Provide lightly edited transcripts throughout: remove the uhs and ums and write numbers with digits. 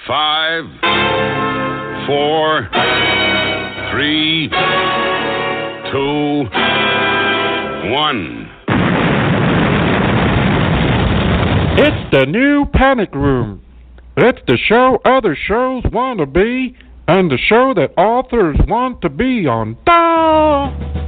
5, 4, 3, 2, 1. It's the new Panic Room. It's the show other shows want to be, and the show that authors want to be on. Da!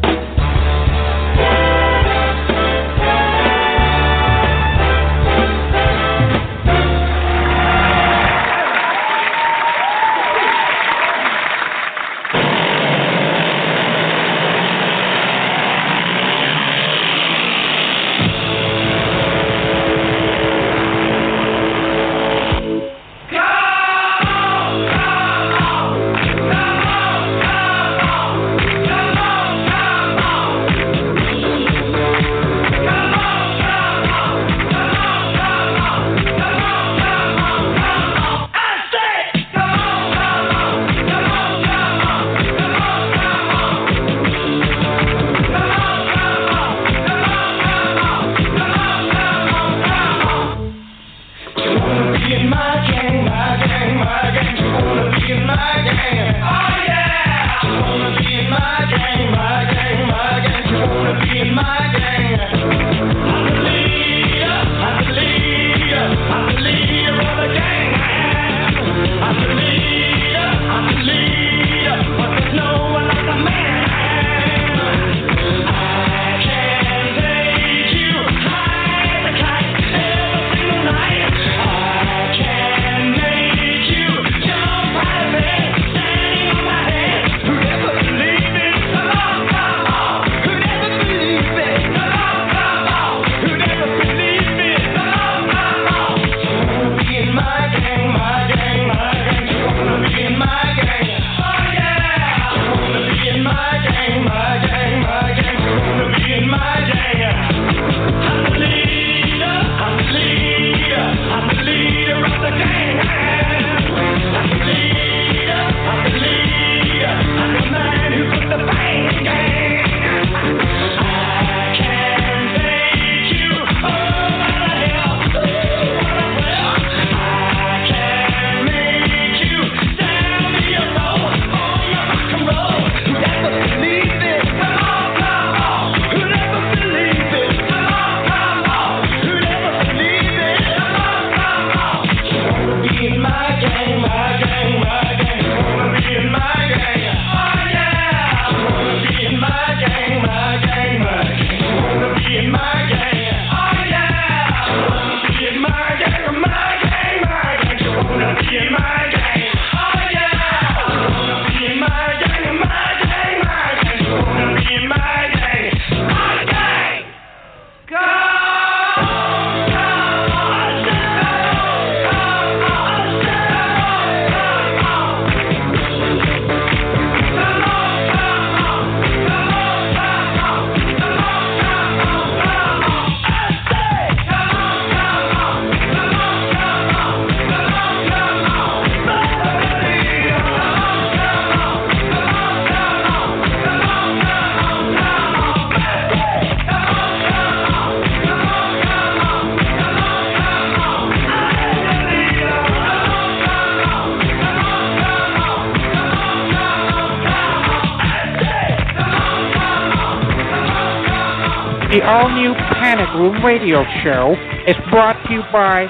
The all-new Panic Room radio show is brought to you by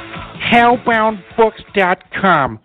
Hellboundbooks.com.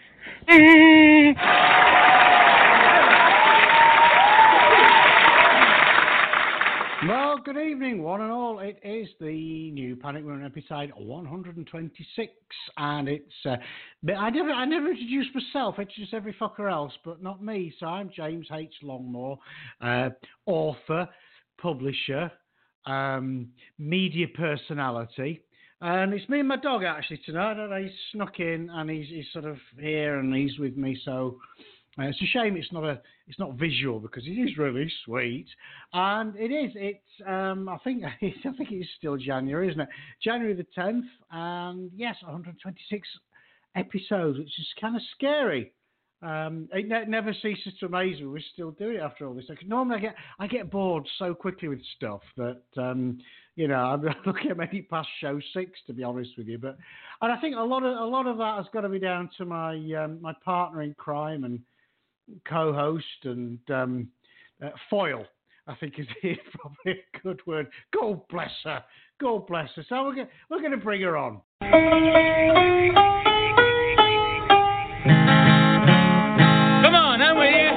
Well, good evening, one and all. It is the new Panic Room episode 126, and it's. I never introduced myself. I introduce every fucker else, but not me. So I'm James H. Longmore, author, publisher, media personality, and it's me and my dog actually tonight. He's snuck in and he's sort of here and he's with me. So it's a shame it's not visual because it is really sweet, and it is. It's I think it's still January, isn't it? January the 10th, and yes, 126 episodes, which is kind of scary. It never ceases to amaze me. We're still doing it after all this. Normally, I get bored so quickly with stuff that I'm looking at maybe past show 6, to be honest with you. And I think a lot of that has got to be down to my my partner in crime and co-host and foil. I think is probably a good word. God bless her. God bless her. So we're going to bring her on. Come on, I'm with you.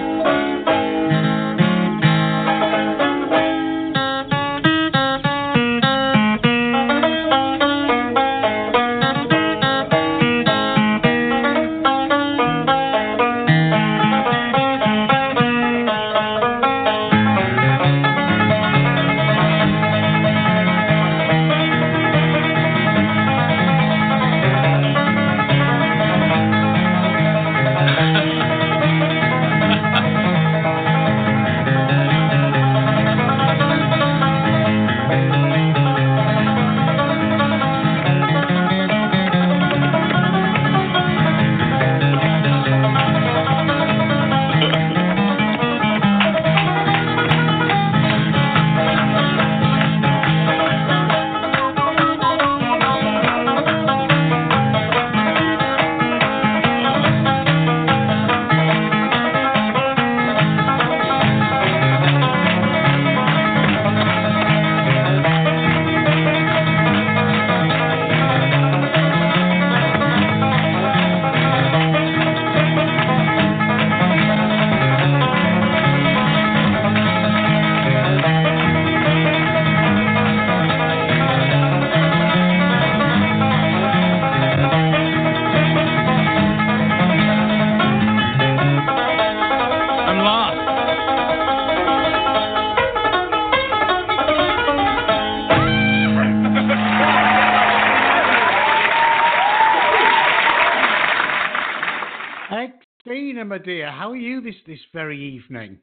My dear, how are you this very evening?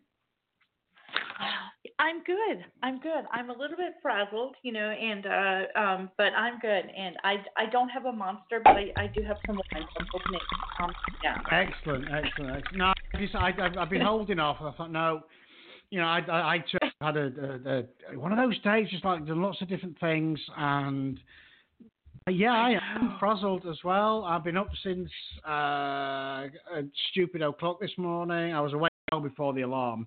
I'm good. I'm a little bit frazzled, and but I'm good. And I don't have a monster, but I do have some wine. So I'm hoping it calms me down. Excellent. No, I've been holding off. I thought no, I had a one of those days, just like done lots of different things, and yeah, I am frazzled as well. I've been up since a stupid o'clock this morning. I was awake before the alarm.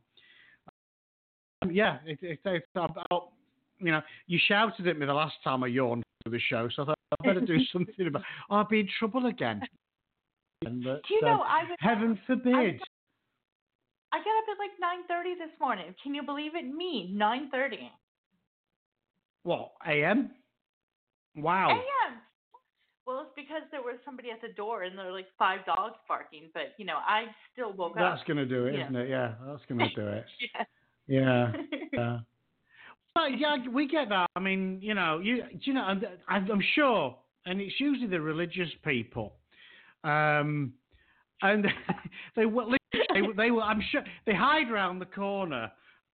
It's about, you shouted at me the last time I yawned through the show, so I thought I'd better do something about it. I'll be in trouble again. But, do you know, heaven forbid. I got up at like 9:30 this morning. Can you believe it? Me, 9:30. What, a.m.? Wow. A.m. Well, it's because there was somebody at the door and there were like 5 dogs barking, but I still woke up. That's going to do it, isn't it? Yeah, that's going to do it. Yeah. Yeah. Well, yeah, we get that. I mean, I'm sure, and it's usually the religious people, and they will. I'm sure they hide around the corner.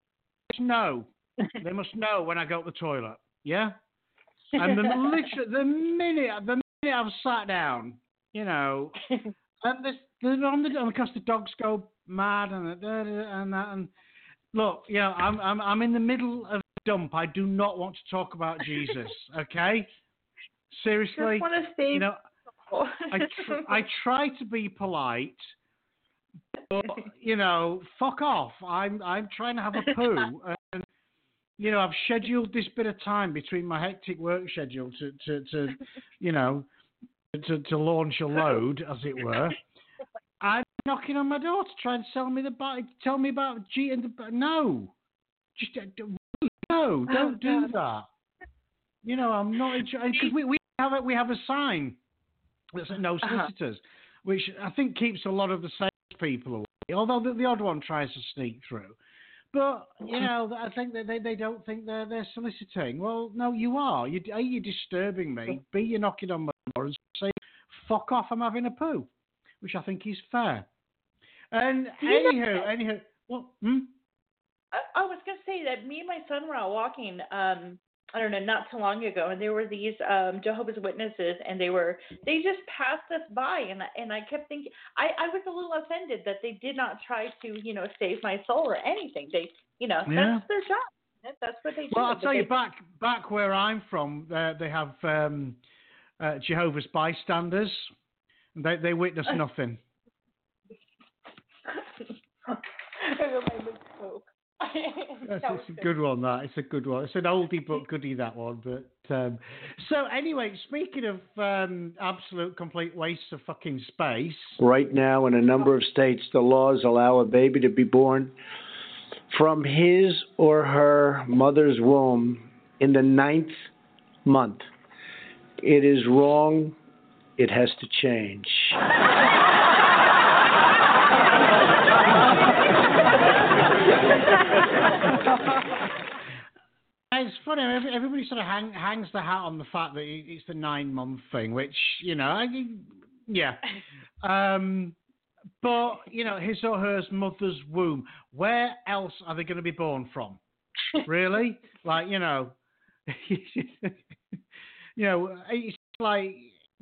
They must know when I go to the toilet. Yeah. And the minute I've sat down, and because the dogs go mad and that, and look, I'm in the middle of a dump. I do not want to talk about Jesus. Okay, seriously. Just want to stay. I try to be polite, but fuck off. I'm trying to have a poo. And, I've scheduled this bit of time between my hectic work schedule to launch a load, as it were. I'm knocking on my door to try and tell me about G and no, just no, don't do that. I'm not because we have a sign that says no solicitors, which I think keeps a lot of the sales people away. Although the odd one tries to sneak through. But, I think that they don't think they're soliciting. Well, no, you are. You're disturbing me. B, you're knocking on my door and say, fuck off, I'm having a poo, which I think is fair. And anywho, well, I was going to say that me and my son were out walking, I don't know, not too long ago, and there were these Jehovah's Witnesses, and they just passed us by, and I kept thinking, I was a little offended that they did not try to, save my soul or anything. They, that's their job. That's what they do. Well, I'll tell you, They- back where I'm from, they have Jehovah's bystanders. They witness nothing. I go by Miss Coke. It's a good one. It's a good one. It's an oldie but goodie, that one. But so anyway, speaking of absolute complete waste of fucking space. Right now, in a number of states, the laws allow a baby to be born from his or her mother's womb in the 9th month. It is wrong. It has to change. It's funny. Everybody sort of hangs the hat on the fact that it's the 9-month thing, which yeah. But his or her mother's womb. Where else are they going to be born from? Really? Like it's like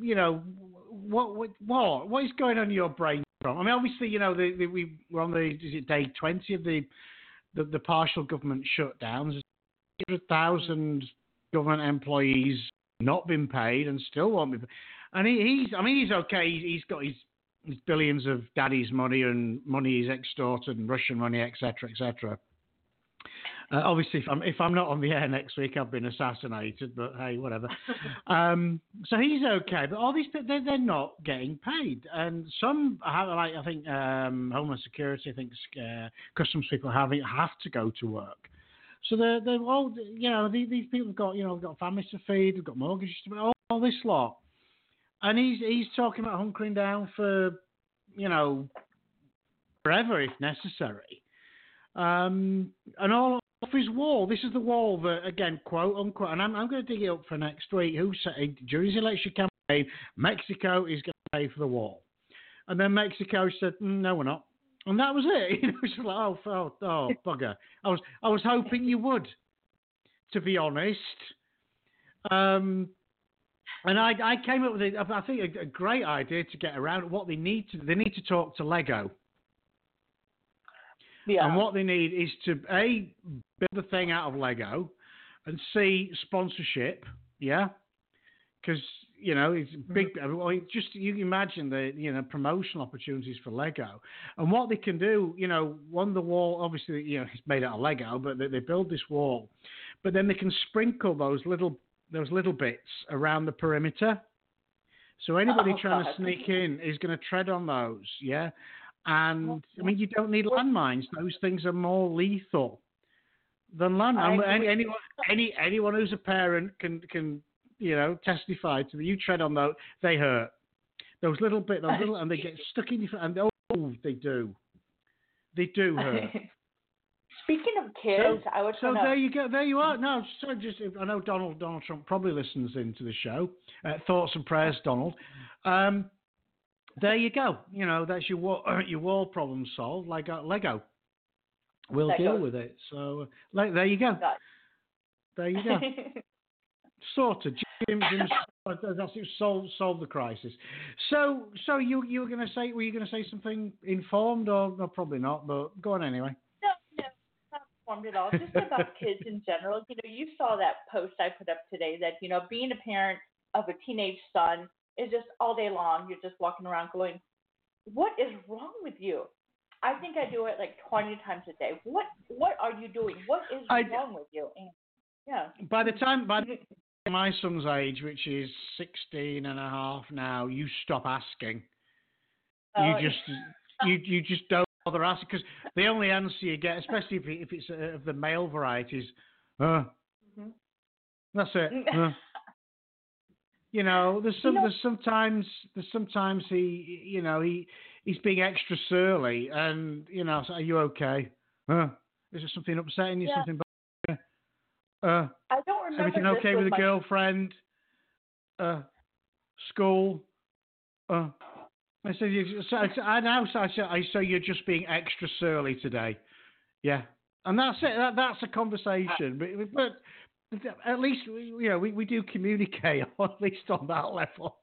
what is going on in your brain from? I mean, obviously, we're on day 20 of the partial government shutdowns. 100,000 government employees not been paid and still won't be paid. And he's okay. He's got his billions of daddy's money and money he's extorted and Russian money, etc., etc. Obviously, if I'm not on the air next week, I've been assassinated. But hey, whatever. So he's okay. But all these people, they're not getting paid, and some have, like I think Homeland Security, I think customs people have to go to work. So they're all, these people have got, got families to feed, they've got mortgages to pay, all this lot. And he's talking about hunkering down for, forever if necessary. And all off his wall. This is the wall that, again, quote unquote, and I'm going to dig it up for next week. Who said during his election campaign, Mexico is going to pay for the wall? And then Mexico said, no, we're not. And that was it. It was like, oh, bugger. I was hoping you would, to be honest. And I came up with I think a great idea to get around what they need to. They need to talk to Lego. Yeah. And what they need is to build the thing out of Lego, and C, sponsorship. Yeah, because it's big. Just you can imagine the promotional opportunities for Lego, and what they can do. On the wall, obviously, it's made out of Lego, but they build this wall, but then they can sprinkle those little bits around the perimeter. So anybody trying to sneak in is going to tread on those. Yeah. And I mean, you don't need landmines. Those things are more lethal than landmines. Anyone who's a parent can testify to that. You tread on those, they hurt. Those little, and they get stuck in your. And they do hurt. Speaking of kids, I was. So there you go. There you are. No, so I know Donald Trump probably listens into the show. Thoughts and prayers, Donald. There you go. That's your wall problem solved. Lego. We'll deal with it. So there you go. There you go. Sorted. Jim's that's it. Solve the crisis. So you were going to say? Were you going to say something informed or no? Probably not. But go on anyway. No, not informed at all. Just about kids in general. You saw that post I put up today that being a parent of a teenage son is just all day long. You're just walking around going, what is wrong with you? I think I do it like 20 times a day. What are you doing? What is wrong with you? And, yeah. By the time my son's age, which is 16 and a half now, you stop asking. You just don't bother asking, because the only answer you get, especially if it's of the male varieties, that's it. There's sometimes he's being extra surly, and so are you okay? Is there something upsetting you? Yeah. Something bad? I don't remember. Everything okay with the girlfriend? School? I said, so you're just being extra surly today. Yeah, and that's it. That's a conversation, but at least we do communicate, at least on that level.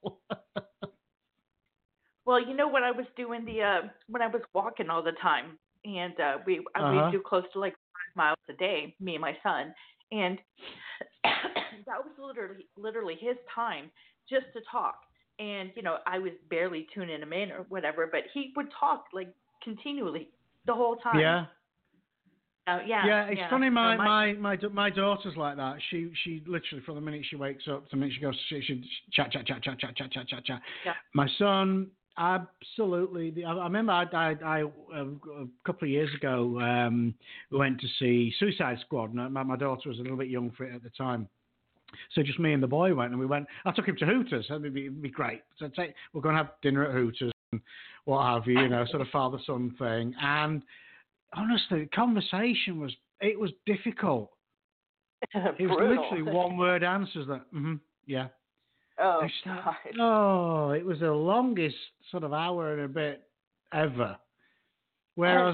Well, when I was doing when I was walking all the time, and we do close to like 5 miles a day, me and my son, and that was literally his time just to talk. And I was barely tuning him in or whatever, but he would talk like continually the whole time. Yeah. Yeah, it's funny. My daughter's like that. She literally, from the minute she wakes up to the minute she goes, she chat. Yeah. My son, absolutely. I remember I a couple of years ago, we went to see Suicide Squad, and my daughter was a little bit young for it at the time. So just me and the boy went, and I took him to Hooters. It'd be great. So we're going to have dinner at Hooters and what have you, sort of father-son thing. And honestly, the conversation was difficult. It was literally one-word answers that, yeah. Oh, God. Oh, it was the longest sort of hour and a bit ever. Whereas,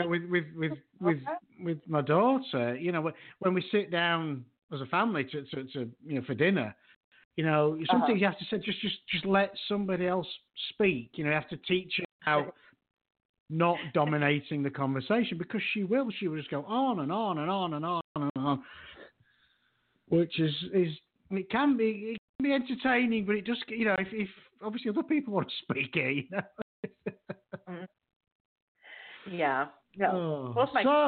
with my daughter, when we sit down as a family to for dinner, sometimes you have to say just let somebody else speak. You have to teach her how not dominating the conversation, because she will just go on and on and on and on and on, which is it can be entertaining, but it just if obviously other people want to speak it. Yeah. No.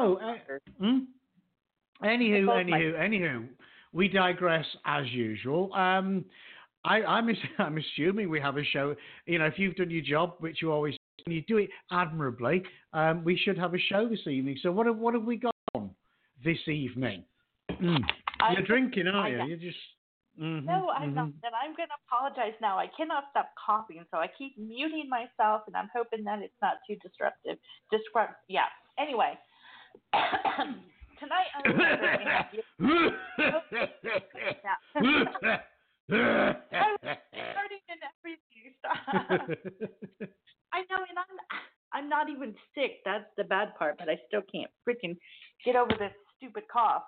Anywho, we digress as usual. I'm assuming we have a show. If you've done your job, which you always do, and you do it admirably, we should have a show this evening. So what have we got on this evening? You're drinking, aren't you? You're just. No, I'm not. And I'm going to apologize now. I cannot stop coughing, so I keep muting myself, and I'm hoping that it's not too disruptive. Yeah. Anyway, tonight I'm going to have you. I was starting and everything. Stop. I know, and I'm not even sick. That's the bad part, but I still can't freaking get over this stupid cough.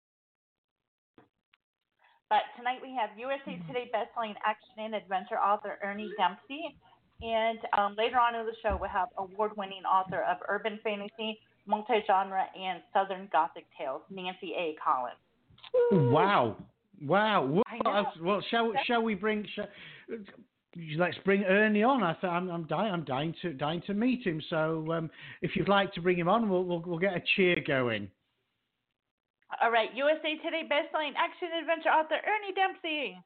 But tonight we have USA Today bestselling action and adventure author Ernie Dempsey. And later on in the show, we'll have award-winning author of urban fantasy, multi-genre, and Southern Gothic tales, Nancy A. Collins. Wow. Well, shall we bring... Let's bring Ernie on. I'm dying to meet him. So if you'd like to bring him on, we'll get a cheer going. All right, USA Today bestselling action adventure author Ernie Dempsey.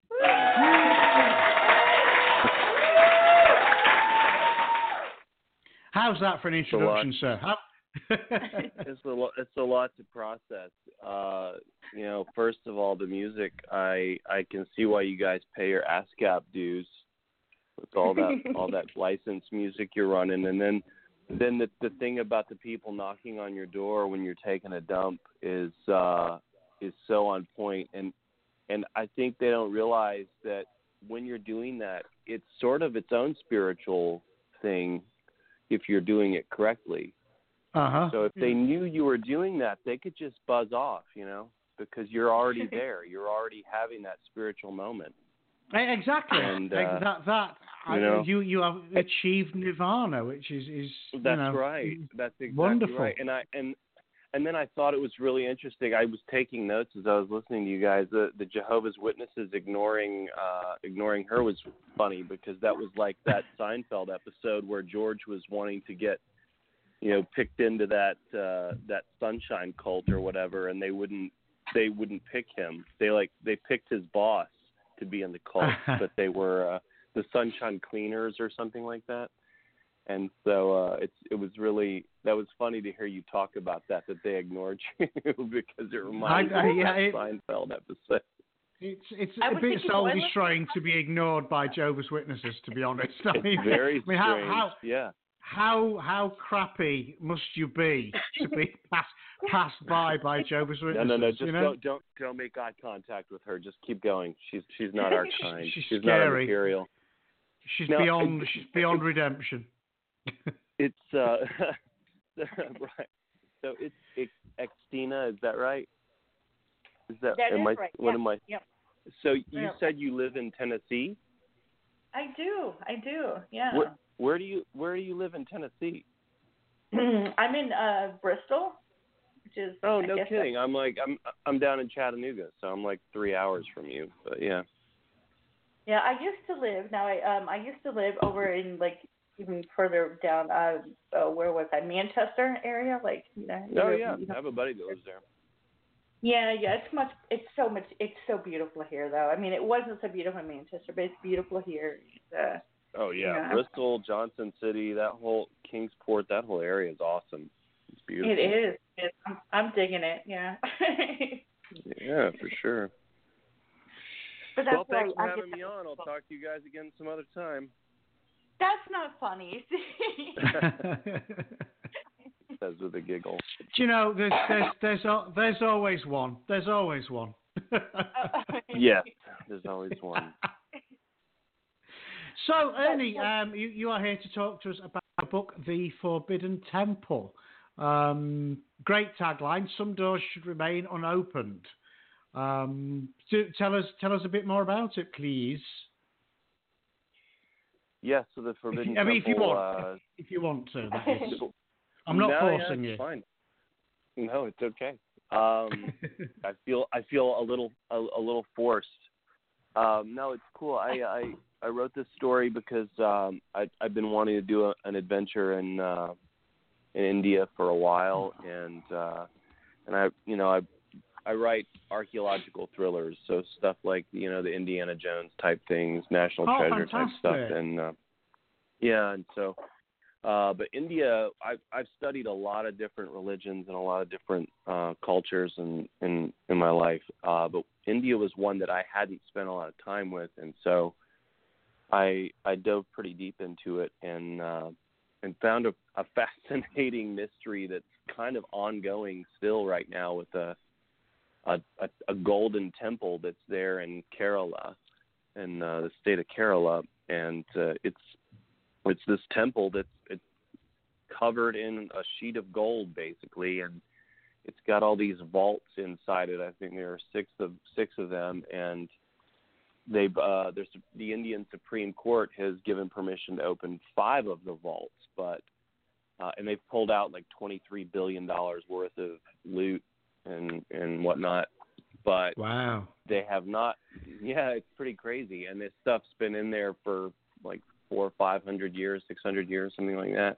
How's that for an introduction, sir? It's a lot to process. First of all, the music. I can see why you guys pay your ASCAP dues with all that licensed music you're running, and then the thing about the people knocking on your door when you're taking a dump is so on point, and I think they don't realize that when you're doing that, it's sort of its own spiritual thing if you're doing it correctly. So if they knew you were doing that, they could just buzz off, because you're already there. You're already having that spiritual moment. Exactly. And, you have achieved nirvana, which is that's right. That's exactly wonderful. Right. And then I thought it was really interesting. I was taking notes as I was listening to you guys. The Jehovah's Witnesses ignoring her was funny, because that was like that Seinfeld episode where George was wanting to get picked into that sunshine cult or whatever, and they wouldn't pick him. They picked his boss to be in the cult, but they were the Sunshine Cleaners or something like that. And so that was funny to hear you talk about that they ignored you, because it reminds me of that Seinfeld episode. It's a bit soul destroying to be ignored by Jehovah's Witnesses, to be honest. Very strange. How crappy must you be to be passed by Jehovah's Witnesses? No. Just don't make eye contact with her. Just keep going. She's not our kind. She's not our material. She's beyond redemption. It's right. So it's Xtina, is that right? That is right. What am I? Yep. So you said you live in Tennessee? I do. Yeah. Where do you live in Tennessee? I'm in Bristol, which is. Oh, I no guess kidding. I'm down in Chattanooga, so I'm like 3 hours from you. But yeah. Yeah, I used to live. Now I used to live over in like even further down. Where was I? Manchester area, like Oh yeah, I have a buddy that lives there. Yeah. It's so beautiful here, though. I mean, it wasn't so beautiful in Manchester, but it's beautiful here. Oh yeah, Bristol, Johnson City, that whole Kingsport, that whole area is awesome. It's beautiful. It is. I'm digging it. Yeah. Yeah, for sure. But that's Well, thanks for having me on. I'll talk to you guys again some other time. That's not funny. Says with a giggle. Do you know, there's always one. There's always one. Yes, there's always one. So, Ernie, you are here to talk to us about the book, The Forbidden Temple. Great tagline. Some doors should remain unopened. Tell us a bit more about it, please. Yes, so the Forbidden Temple. If you want to, that is. I'm not forcing you. Fine. No, it's okay. I feel a little forced. No, it's cool. I wrote this story because I've been wanting to do an adventure in India for a while, and I write archaeological thrillers, so stuff like the Indiana Jones type things, National Treasure type stuff, and and so. But India, I've studied a lot of different religions and a lot of different cultures in my life. But India was one that I hadn't spent a lot of time with, and so I dove pretty deep into it and found a fascinating mystery that's kind of ongoing still right now with a golden temple that's there in Kerala, in the state of Kerala, and it's this temple that's covered in a sheet of gold, basically, and it's got all these vaults inside it. I think there are six of them, and the Indian Supreme Court has given permission to open 5 of the vaults, but and they've pulled out like $23 billion worth of loot and whatnot. But wow, they have not. Yeah, it's pretty crazy, and this stuff's been in there for like 400 or 500 years, 600 years, something like that.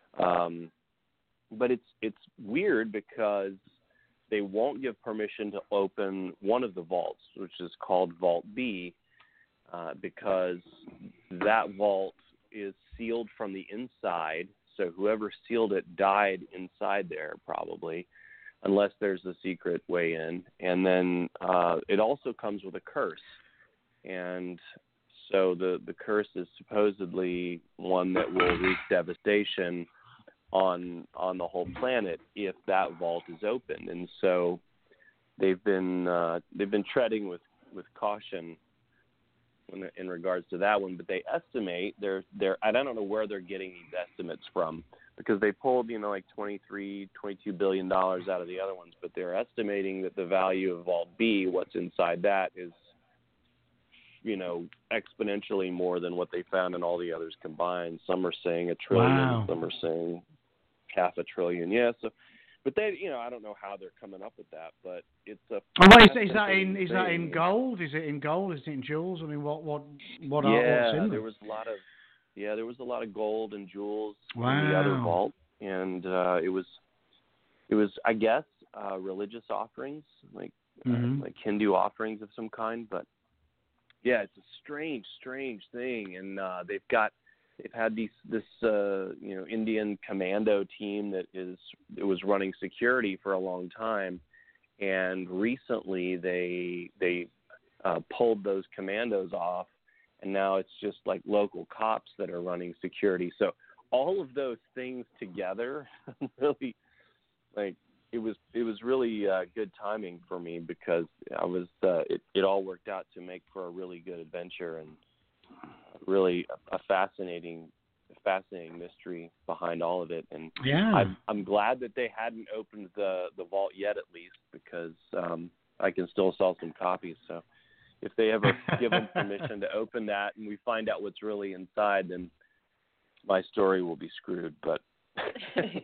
But it's weird because they won't give permission to open one of the vaults, which is called Vault B, because that vault is sealed from the inside. So whoever sealed it died inside there probably, unless there's a secret way in. And then it also comes with a curse. And so the curse is supposedly one that will wreak devastation on the whole planet if that vault is opened. And so they've been treading with caution in regards to that one. But they estimate they're I don't know where they're getting these estimates from, because they pulled like $22 billion out of the other ones, but they're estimating that the value of Vault B, what's inside that, is exponentially more than what they found in all the others combined. Some are saying $1 trillion, wow. Some are saying $500 billion. Yeah, so, but they, I don't know how they're coming up with that, but it's a. Is that in gold? Is it in gold? Is it in jewels? I mean, what's in there? There was a lot of gold and jewels wow. in the other vault, and it was I guess religious offerings, like Hindu offerings of some kind, but. Yeah, it's a strange thing, and they've had this Indian commando team that was running security for a long time, and recently they pulled those commandos off, and now it's just like local cops that are running security. So all of those things together, really, like. It was really good timing for me, because I was it all worked out to make for a really good adventure, and really a fascinating mystery behind all of it. And yeah. I'm glad that they hadn't opened the vault yet, at least, because I can still sell some copies. So if they ever give them permission to open that and we find out what's really inside, then my story will be screwed. But for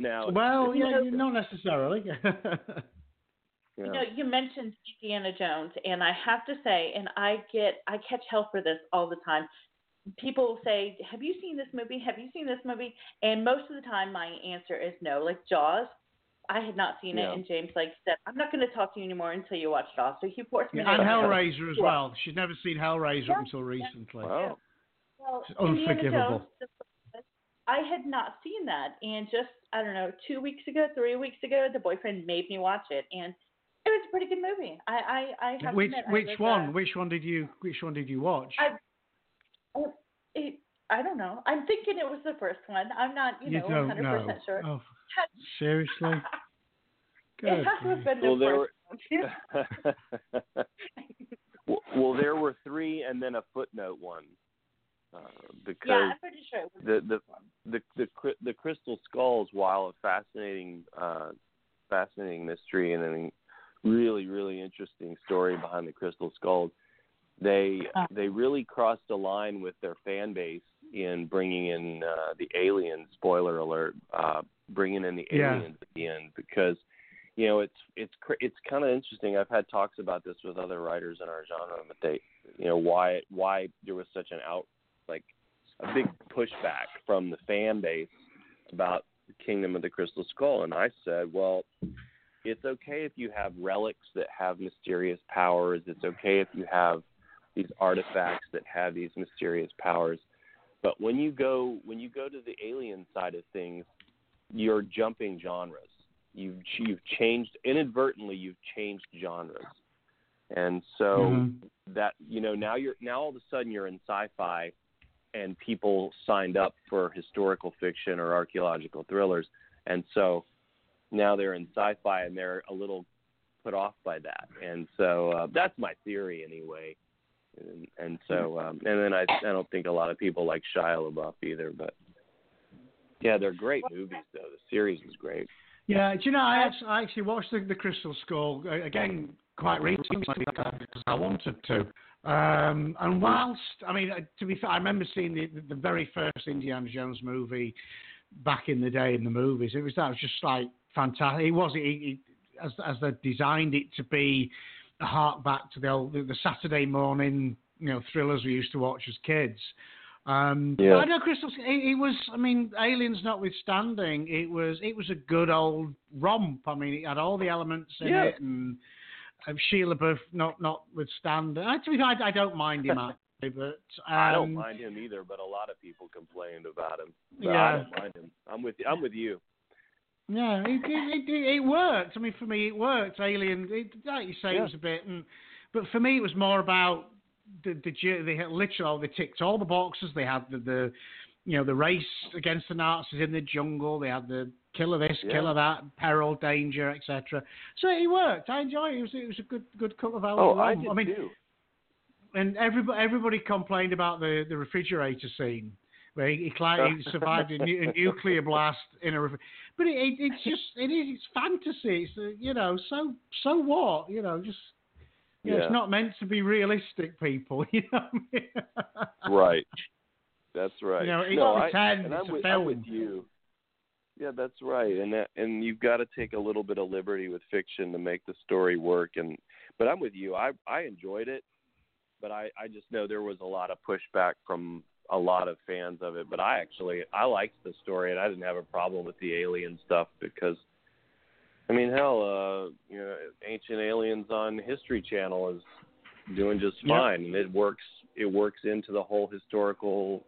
now. Well, yeah, not necessarily. Yeah. You mentioned Indiana Jones, and I have to say, and I catch hell for this all the time. People will say, "Have you seen this movie? Have you seen this movie?" And most of the time, my answer is no. Like Jaws, I had not seen it, and James said, "I'm not going to talk to you anymore until you watch Jaws." So he forced me. And Hellraiser as well. She's never seen Hellraiser up until recently. Wow. Well, It's unforgivable. Jones, I had not seen that, and just I don't know, 2 weeks ago, 3 weeks ago, the boyfriend made me watch it, and it was a pretty good movie. I have to admit, which one? Which one did you watch? I don't know. I'm thinking it was the first one. I'm not, 100% sure. Oh, seriously? It has to have been the first one. Well, there were 3 and then a footnote one. Because yeah, I'm pretty sure it was the Crystal Skulls, while a fascinating mystery and a really, really interesting story behind the Crystal Skulls, they really crossed a line with their fan base in bringing in the aliens. Spoiler alert! Bringing in the aliens at the end, because it's kind of interesting. I've had talks about this with other writers in our genre, but they, why there was such a big pushback from the fan base about the Kingdom of the Crystal Skull, and I said, well, it's okay if you have relics that have mysterious powers. It's okay if you have these artifacts that have these mysterious powers. But when you go to the alien side of things, you're jumping genres. You've changed inadvertently. You've changed genres, and so that now all of a sudden you're in sci-fi, and people signed up for historical fiction or archaeological thrillers, and so now they're in sci-fi and they're a little put off by that, and so that's my theory anyway. And so and then I don't think a lot of people like Shia LaBeouf either, but yeah, they're great movies though. The series is great. Yeah, do you know, I actually watched the Crystal Skull again quite recently because I wanted to. And whilst, I mean, to be fair, I remember seeing the very first Indiana Jones movie back in the day in the movies. That was just like fantastic. It was as they designed it to be a hark back to the Saturday morning thrillers we used to watch as kids. But I know Crystal. It was. I mean, aliens notwithstanding, it was a good old romp. I mean, it had all the elements in it, and Shia LaBeouf notwithstanding. To be fair, I don't mind him actually, but I don't mind him either. But a lot of people complained about him. But I don't mind him. I'm with you. Yeah, it worked. I mean, for me, it worked. Alien, like you say, it was a bit, but for me, it was more about. They had literally they ticked all the boxes. They had the race against the Nazis in the jungle. They had the killer this, killer that, peril, danger, etc. So it worked. I enjoyed it. It was a good couple of hours. Oh, I did too. And everybody complained about the refrigerator scene where he survived a nuclear blast in a refrigerator. But it's fantasy. It's so what just. Yeah, it's not meant to be realistic, people. You know what I mean? Right. That's right. I'm with you. Yeah, that's right. And you've got to take a little bit of liberty with fiction to make the story work. But I'm with you. I enjoyed it, but I just know there was a lot of pushback from a lot of fans of it. But I liked the story, and I didn't have a problem with the alien stuff because. I mean, hell, Ancient Aliens on History Channel is doing just fine, and it works into the whole historical,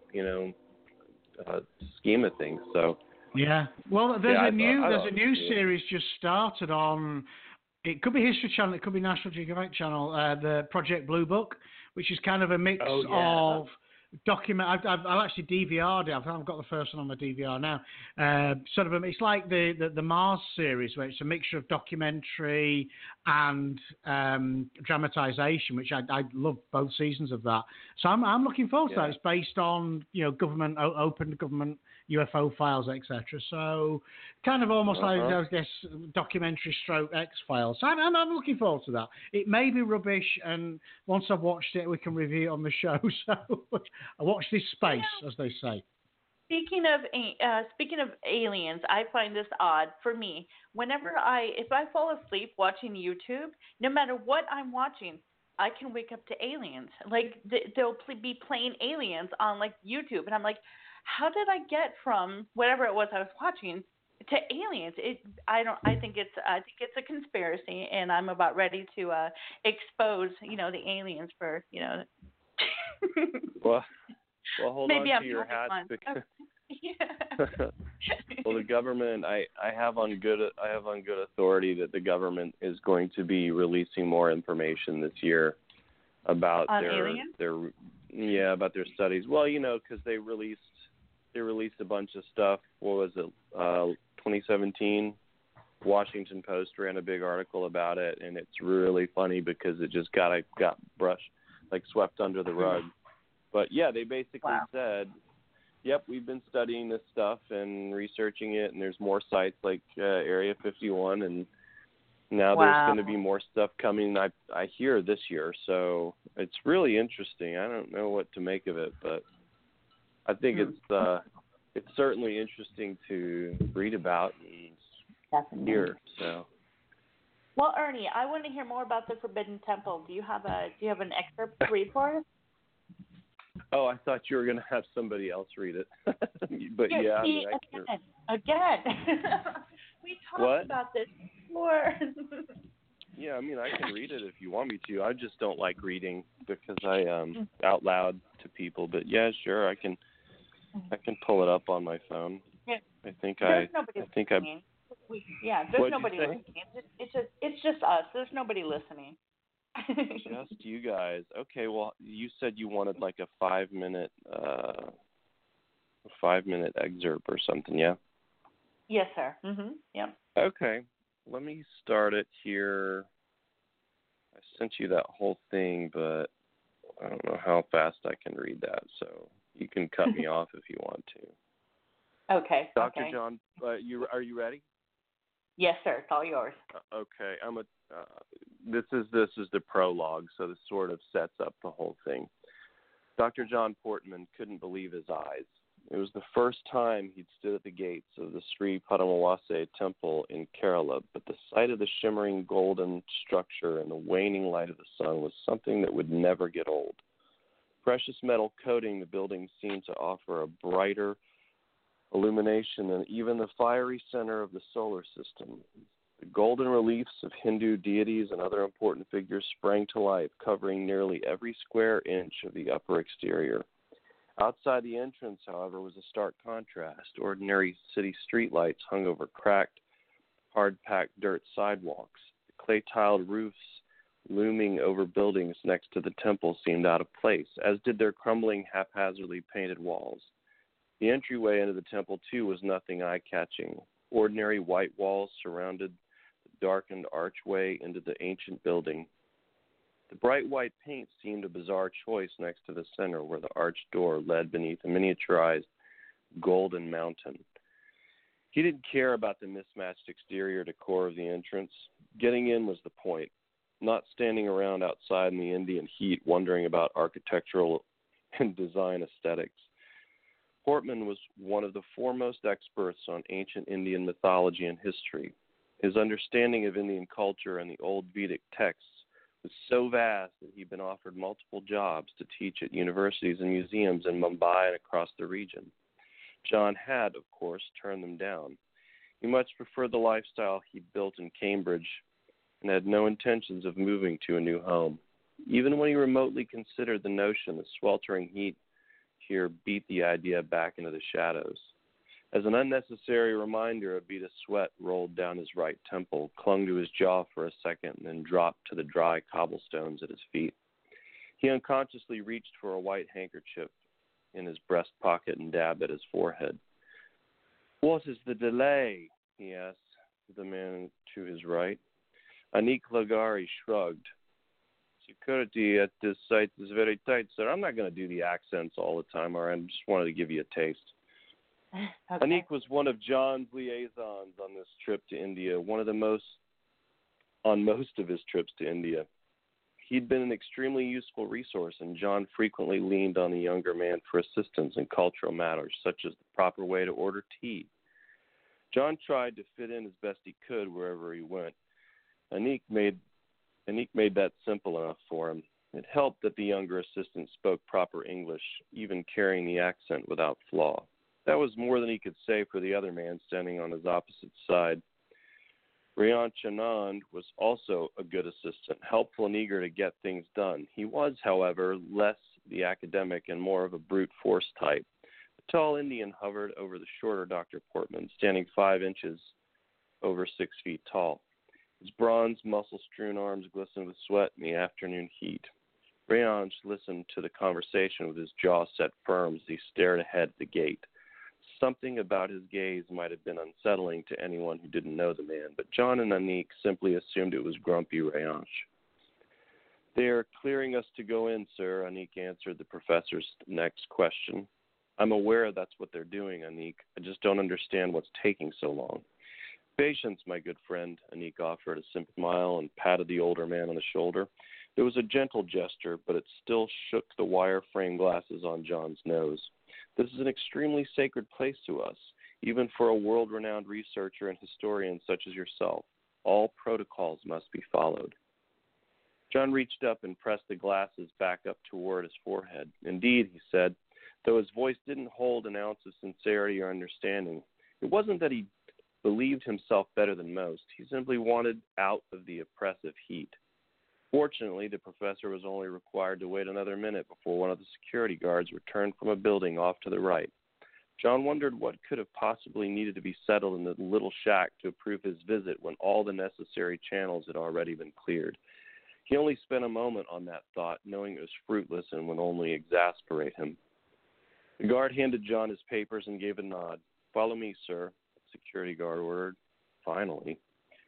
scheme of things. So yeah, well, there's a new series just started on. It could be History Channel, it could be National Geographic Channel. The Project Blue Book, which is kind of a mix of. I've actually DVR'd it. I've got the first one on my DVR now. It's like the Mars series, where it's a mixture of documentary and dramatization, which I love both seasons of that. So I'm looking forward to that. It's based on government open government UFO files, etc. So kind of almost like I guess documentary stroke X-Files. So I'm looking forward to that. It may be rubbish, and once I've watched it, we can review it on the show. So I watch this space, as they say. speaking of aliens, I find this odd for me. If I fall asleep watching YouTube, no matter what I'm watching, I can wake up to aliens. Like they'll be playing aliens on like YouTube, and I'm like, how did I get from whatever it was I was watching to aliens? I think it's a conspiracy, and I'm about ready to expose the aliens for Well, hold maybe on I'm to your the only hats one. because Yeah. well, the government. I have on good authority that the government is going to be releasing more information this year about On their aliens? about their studies. Well, because they released a bunch of stuff. What was it? 2017. Washington Post ran a big article about it, and it's really funny because it just got brushed, like swept under the rug. But yeah, they basically said, yep, we've been studying this stuff and researching it, and there's more sites like Area 51, and now there's going to be more stuff coming, I hear, this year. So it's really interesting. I don't know what to make of it, but I think it's certainly interesting to read about and hear. So. Well, Ernie, I want to hear more about the Forbidden Temple. Do you have an excerpt to read for us? Oh, I thought you were going to have somebody else read it. But yeah, again. We talked about this before. Yeah, I can read it if you want me to. I just don't like reading because I out loud to people. But yeah, sure, I can pull it up on my phone. Yeah. There's nobody listening. It's just us. There's nobody listening. Just you guys. Okay, well, you said you wanted like a 5-minute excerpt or something, yeah? Yes, sir. Mhm. Yep. Okay. Let me start it here. I sent you that whole thing, but I don't know how fast I can read that, so you can cut me off if you want to. Okay. Dr. John, are you ready? Yes, sir. It's all yours. Okay. This is the prologue, so this sort of sets up the whole thing. Dr. John Portman couldn't believe his eyes. It was the first time he'd stood at the gates of the Sri Padmawase Temple in Kerala, but the sight of the shimmering golden structure and the waning light of the sun was something that would never get old. Precious metal coating the building seemed to offer a brighter illumination than even the fiery center of the solar system. The golden reliefs of Hindu deities and other important figures sprang to life, covering nearly every square inch of the upper exterior. Outside the entrance, however, was a stark contrast. Ordinary city streetlights hung over cracked, hard-packed dirt sidewalks. The clay-tiled roofs looming over buildings next to the temple seemed out of place, as did their crumbling, haphazardly painted walls. The entryway into the temple, too, was nothing eye-catching. Ordinary white walls surrounded the darkened archway into the ancient building. The bright white paint seemed a bizarre choice next to the center, where the arched door led beneath a miniaturized golden mountain. He didn't care about the mismatched exterior decor of the entrance. Getting in was the point, not standing around outside in the Indian heat wondering about architectural and design aesthetics. Portman was one of the foremost experts on ancient Indian mythology and history. His understanding of Indian culture and the old Vedic texts was so vast that he'd been offered multiple jobs to teach at universities and museums in Mumbai and across the region. John had, of course, turned them down. He much preferred the lifestyle he'd built in Cambridge and had no intentions of moving to a new home. Even when he remotely considered the notion, the sweltering heat here beat the idea back into the shadows. As an unnecessary reminder, a bead of sweat rolled down his right temple, clung to his jaw for a second, and then dropped to the dry cobblestones at his feet. He unconsciously reached for a white handkerchief in his breast pocket and dabbed at his forehead. "What is the delay?" he asked the man to his right. Anik Lagari shrugged. "Security at this site is very tight, sir. I'm not going to do the accents all the time, or I just wanted to give you a taste." Okay. Anik was one of John's liaisons on this trip to India, on most of his trips to India. He'd been an extremely useful resource, and John frequently leaned on the younger man for assistance in cultural matters, such as the proper way to order tea. John tried to fit in as best he could wherever he went. Anik made that simple enough for him. It helped that the younger assistant spoke proper English, even carrying the accent without flaw. That was more than he could say for the other man standing on his opposite side. Rayan Chanand was also a good assistant, helpful and eager to get things done. He was, however, less the academic and more of a brute force type. The tall Indian hovered over the shorter Dr. Portman, standing 5 inches over 6 feet tall. His bronze, muscle-strewn arms glistened with sweat in the afternoon heat. Rayan listened to the conversation with his jaw set firm as he stared ahead at the gate. Something about his gaze might have been unsettling to anyone who didn't know the man, but John and Anik simply assumed it was grumpy Rayansh. "They are clearing us to go in, sir," Anik answered the professor's next question. "I'm aware that's what they're doing, Anik. I just don't understand what's taking so long." "Patience, my good friend," Anik offered a simple smile and patted the older man on the shoulder. It was a gentle gesture, but it still shook the wire-frame glasses on John's nose. "This is an extremely sacred place to us, even for a world-renowned researcher and historian such as yourself. All protocols must be followed." John reached up and pressed the glasses back up toward his forehead. "Indeed," he said, though his voice didn't hold an ounce of sincerity or understanding. It wasn't that he believed himself better than most. He simply wanted out of the oppressive heat. Fortunately, the professor was only required to wait another minute before one of the security guards returned from a building off to the right. John wondered what could have possibly needed to be settled in the little shack to approve his visit when all the necessary channels had already been cleared. He only spent a moment on that thought, knowing it was fruitless and would only exasperate him. The guard handed John his papers and gave a nod. "Follow me, sir," the security guard ordered. Finally.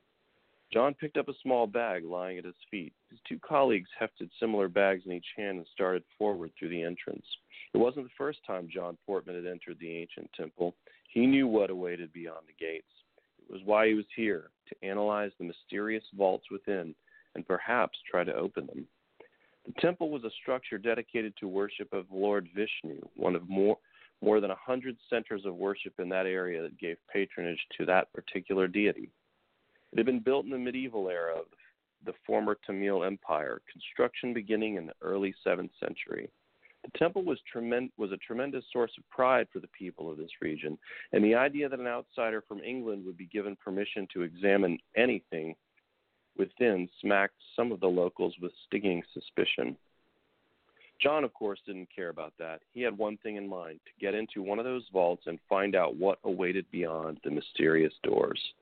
John picked up a small bag lying at his feet. His 2 colleagues hefted similar bags in each hand and started forward through the entrance. It wasn't the first time John Portman had entered the ancient temple. He knew what awaited beyond the gates. It was why he was here, to analyze the mysterious vaults within and perhaps try to open them. The temple was a structure dedicated to worship of Lord Vishnu, one of more than 100 centers of worship in that area that gave patronage to that particular deity. It had been built in the medieval era of the former Tamil Empire, construction beginning in the early 7th century. The temple was a tremendous source of pride for the people of this region, and the idea that an outsider from England would be given permission to examine anything within smacked some of the locals with stinging suspicion. John, of course, didn't care about that. He had one thing in mind, to get into one of those vaults and find out what awaited beyond the mysterious doors.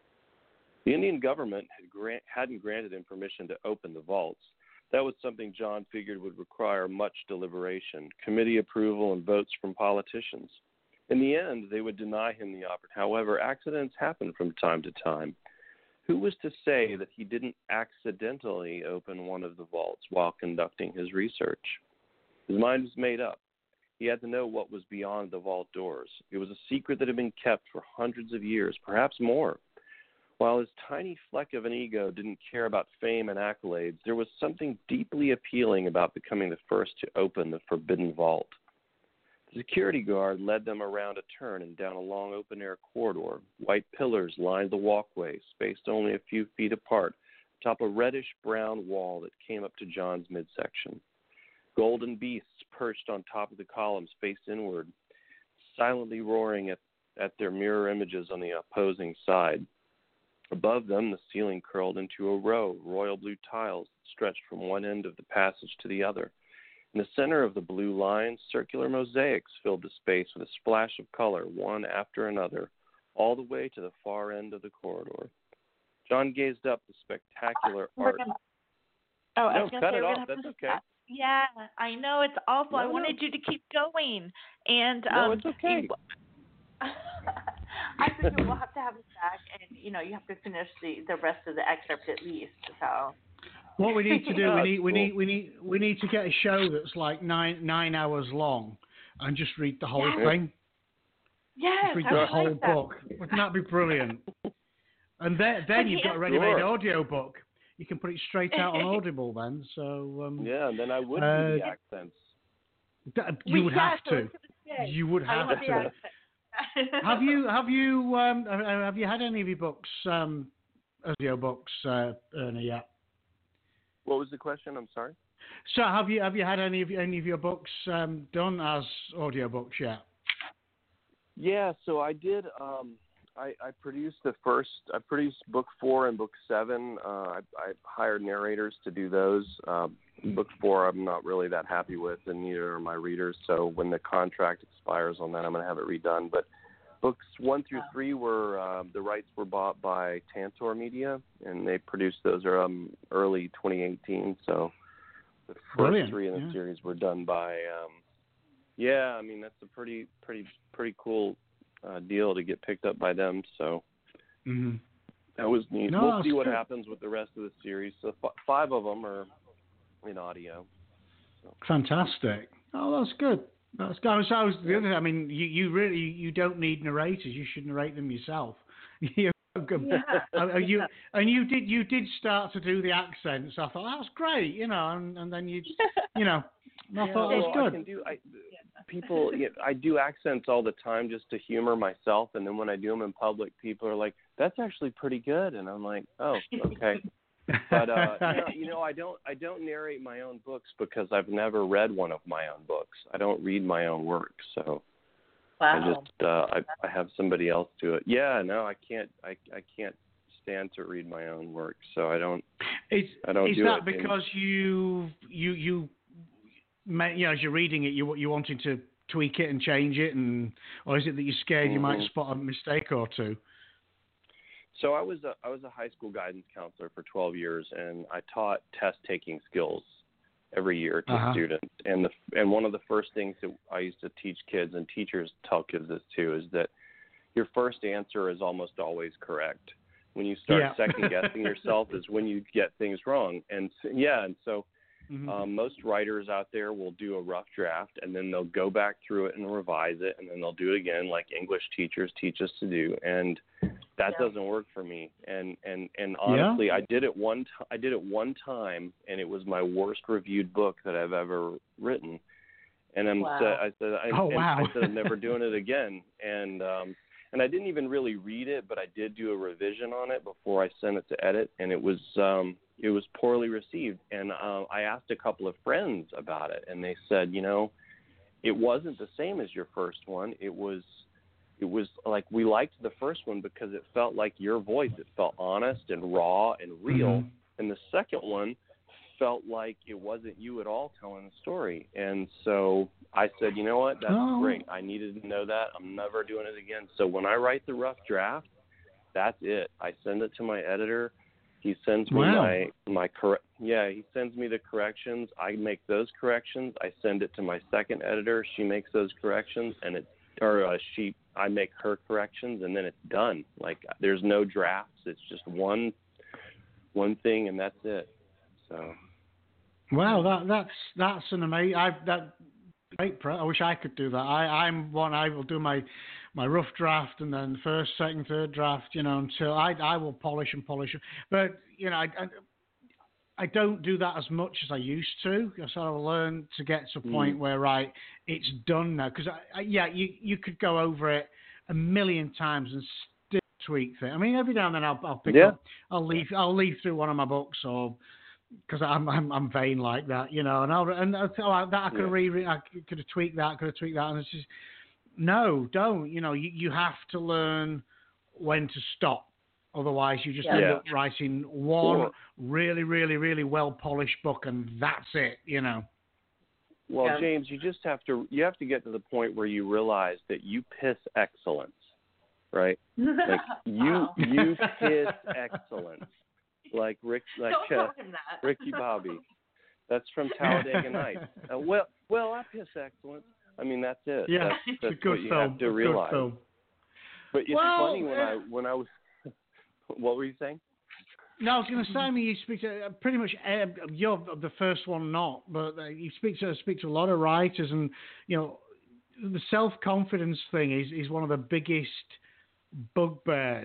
The Indian government hadn't granted him permission to open the vaults. That was something John figured would require much deliberation, committee approval, and votes from politicians. In the end, they would deny him the opportunity. However, accidents happen from time to time. Who was to say that he didn't accidentally open one of the vaults while conducting his research? His mind was made up. He had to know what was beyond the vault doors. It was a secret that had been kept for hundreds of years, perhaps more. While his tiny fleck of an ego didn't care about fame and accolades, there was something deeply appealing about becoming the first to open the forbidden vault. The security guard led them around a turn and down a long open-air corridor. White pillars lined the walkway, spaced only a few feet apart, atop a reddish-brown wall that came up to John's midsection. Golden beasts perched on top of the columns faced inward, silently roaring at their mirror images on the opposing side. Above them, the ceiling curled into a row of royal blue tiles that stretched from one end of the passage to the other. In the center of the blue lines, circular mosaics filled the space with a splash of color, one after another, all the way to the far end of the corridor. John gazed up the spectacular art. I was No, going cut to say, it we're off. going to have That's to okay. Yeah, I know, it's awful. I No. wanted you to keep going. And No, it's okay. I figured we'll have to have you back, and you have to finish the rest of the excerpt at least. So what we need to do, Oh, we need to get a show that's like nine hours long, and just read the whole thing. yes, Just read I the would whole like that. book. Wouldn't that be brilliant? And then you've got a ready-made audio book. you can put it straight out on Audible then. So yeah, and then I would do the accents. You would have to. You would have to. Have you had any of your books, audio books, Ernie, yet? What was the question? I'm sorry. So have you had any of your books done as audio books yet? Yeah, so I did. I produced I produced book 4 and book 7. I hired narrators to do those. Book 4 I'm not really that happy with, and neither are my readers. So when the contract expires on that, I'm going to have it redone. But books 1 through 3 were the rights were bought by Tantor Media, and they produced those early 2018. So the first 3 in the series were done by. Yeah, I mean that's a pretty cool deal to get picked up by them. So that was neat. No, we'll see what good. happens with the rest of the series. So 5 of them are in audio. So. Fantastic. Oh, that's good. That's good. I was the other. I mean, you don't need narrators. You should narrate them yourself. You did start to do the accents. I thought that's great, and then you know. I thought it was good. I do accents all the time just to humor myself, and then when I do them in public, people are like, "That's actually pretty good," and I'm like, "Oh, okay." But I don't narrate my own books because I've never read one of my own books. I don't read my own work, so wow. I have somebody else do it. Yeah, no, I can't stand to read my own work, so I don't. Is do that it because you as you're reading it, you wanted to tweak it and change it, or is it that you're scared you might spot a mistake or two? So I was a high school guidance counselor for 12 years, and I taught test taking skills every year to students. And one of the first things that I used to teach kids, and teachers tell kids this too, is that your first answer is almost always correct. When you start second guessing yourself is when you get things wrong. And so most writers out there will do a rough draft, and then they'll go back through it and revise it, and then they'll do it again like English teachers teach us to do. And that doesn't work for me. And honestly, I did it one time, and it was my worst reviewed book that I've ever written. And I said I'm never doing it again. And I didn't even really read it, but I did do a revision on it before I sent it to edit, and it was poorly received. And I asked a couple of friends about it, and they said, it wasn't the same as your first one. It was like we liked the first one because it felt like your voice. It felt honest and raw and real. And the second one felt like it wasn't you at all telling the story. And so I said, you know what? That's great. I needed to know that. I'm never doing it again. So when I write the rough draft, that's it. I send it to my editor. He sends me he sends me the corrections. I make those corrections. I send it to my second editor. She makes those corrections, and I make her corrections, and then it's done. Like there's no drafts. It's just one thing, and that's it. So. Wow, that's an amazing. I wish I could do that. I'm one. I will do my rough draft, and then first, second, third draft. Until I will polish and polish. But I don't do that as much as I used to. So I've learned to get to a point where it's done now. Because you could go over it a million times and still tweak things. I mean, every now and then I'll pick up. I'll leaf through one of my books or. Because I'm vain like that, and I could have I could have tweaked that, and it's just no, don't. You have to learn when to stop. Otherwise, you just end up writing one really, really, really well polished book, and that's it. Well, James, you have to get to the point where you realize that you piss excellence, right? Like you piss excellence. Like Ricky Bobby. That's from Talladega Nights. Well, I piss excellence. I mean, that's it. Yeah, that's it's a good what you film. have to realize. But it's funny when I was. What were you saying? No, I was going to say, you speak to pretty much. You're the first one, not, but you speak to a lot of writers, and the self-confidence thing is one of the biggest bugbears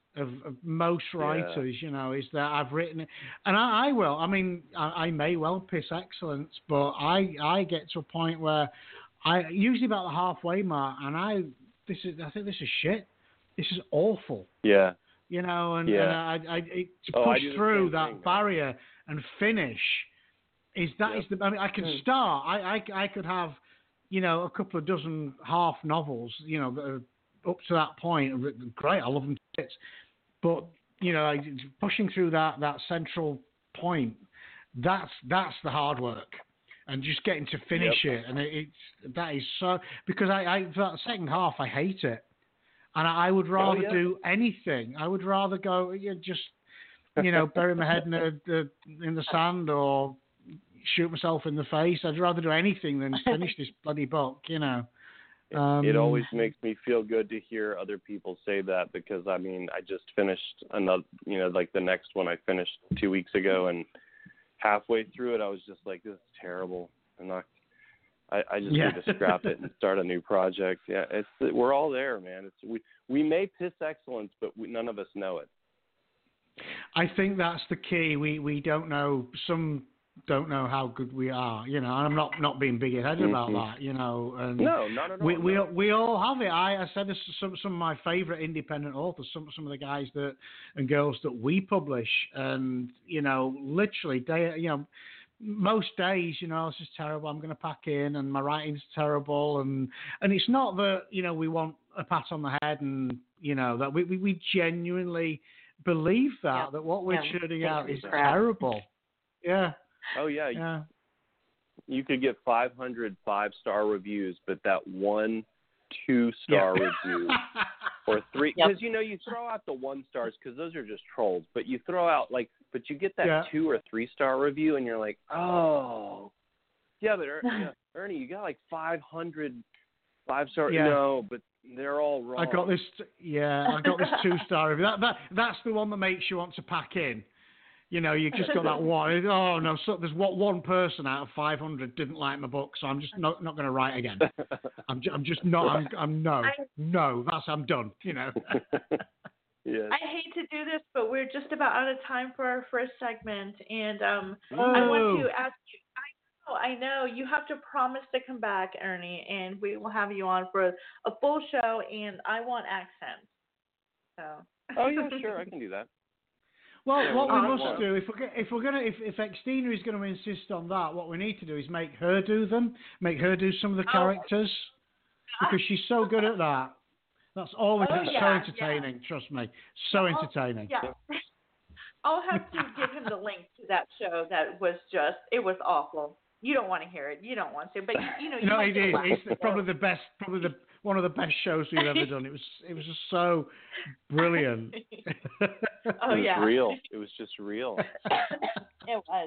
of most writers, you know, is that I've written it, and I will. I mean, I may well piss excellence, but I get to a point where I usually about the halfway mark, and I think this is shit. This is awful. Yeah. You know, and I to I push do the through same that thing, barrier and finish is the. I mean, I can start. I could have, you know, a couple of dozen half novels, you know, that are up to that point. Great, I love them to bits. But you know, pushing through that central point, that's the hard work, and just getting to finish it. And that is so, because I that second half I hate it. And I would rather do anything. I would rather go, just, you know, bury my head in the sand or shoot myself in the face. I'd rather do anything than finish this bloody book, you know. It always makes me feel good to hear other people say that, because, I mean, I just finished another, you know, like the next one I finished 2 weeks ago, and halfway through it, I was just like, this is terrible. I just need to scrap it and start a new project. Yeah, we're all there, man. We may piss excellence, but none of us know it. I think that's the key. We don't know. Some don't know how good we are, you know. And I'm not being big-headed about that, you know. And no, not at all. We all have it. I said this to some of my favorite independent authors, some of the guys and girls that we publish, and you know, literally most days, you know, this is terrible, I'm going to pack in, and my writing's terrible, and it's not that, you know, we want a pat on the head, and, you know, that we genuinely believe that what we're churning out is terrible. Yeah. Oh, yeah. You could get 500 5-star reviews, but that one 2-star review or 3, because you know, you throw out the 1 stars because those are just trolls, but you throw out but you get that 2 or 3-star review, and you're like, oh, yeah, but Ernie, you got like 500 5-star. No, but they're all wrong. I got this 2-star review. That's the one that makes you want to pack in. You know, you've just got that one. Oh no, so there's one person out of 500 didn't like my book, so I'm just not going to write again. I'm just not. I'm I'm done. You know. Yes. I hate to do this, but we're just about out of time for our first segment, and I want to ask you. I know you have to promise to come back, Ernie, and we will have you on for a full show. And I want accents. So. Oh yeah, sure, I can do that. Well, what we must do, if Xtina is going to insist on that, what we need to do is make her do them, make her do some of the characters, because she's so good at that. That's always so entertaining. Trust me, so entertaining. Yeah, I'll have to give him the link to that show. That was it was awful. You don't want to hear it. You don't want to, but you know. You no, it is. It's probably the best. One of the best shows we've ever done. It was just so brilliant. Oh yeah. It was real. It was just real. It was.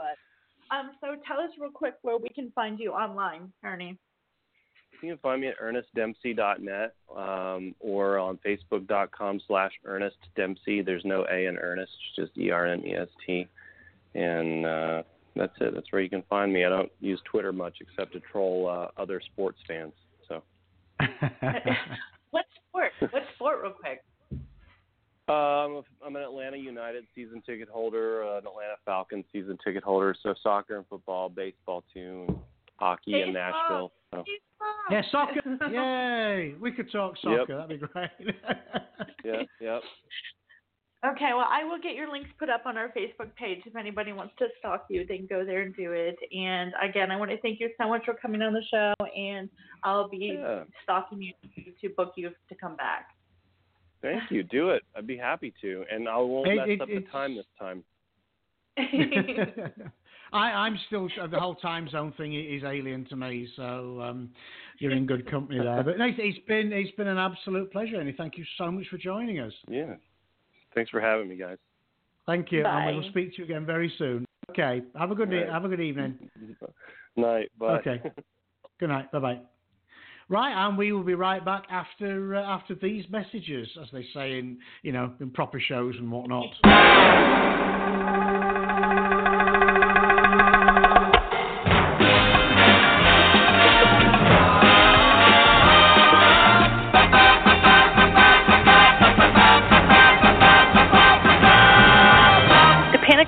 So tell us real quick where we can find you online, Ernie. You can find me at ernestdempsey.net or on facebook.com/Ernest Dempsey. There's no A in Ernest, just ERNEST. And that's it. That's where you can find me. I don't use Twitter much except to troll other sports fans. So. What sport? What sport, real quick? I'm an Atlanta United season ticket holder, an Atlanta Falcons season ticket holder. So soccer and football, baseball too, hockey in Nashville. So. Yeah, soccer. Yay! We could talk soccer. Yep. That'd be great. Yep. Okay, well, I will get your links put up on our Facebook page. If anybody wants to stalk you, they can go there and do it. And again, I want to thank you so much for coming on the show, and I'll be stalking you to book you to come back. Thank you. Do it. I'd be happy to, and I won't mess up the time this time. I'm still, the whole time zone thing is alien to me, so you're in good company there. But it's been an absolute pleasure, and thank you so much for joining us. Yeah. Thanks for having me, guys. Thank you. Bye. And we'll speak to you again very soon. Okay. Have a good evening. Night. Bye. Okay. Good night. Bye-bye. Right, and we will be right back after these messages, as they say in proper shows and whatnot.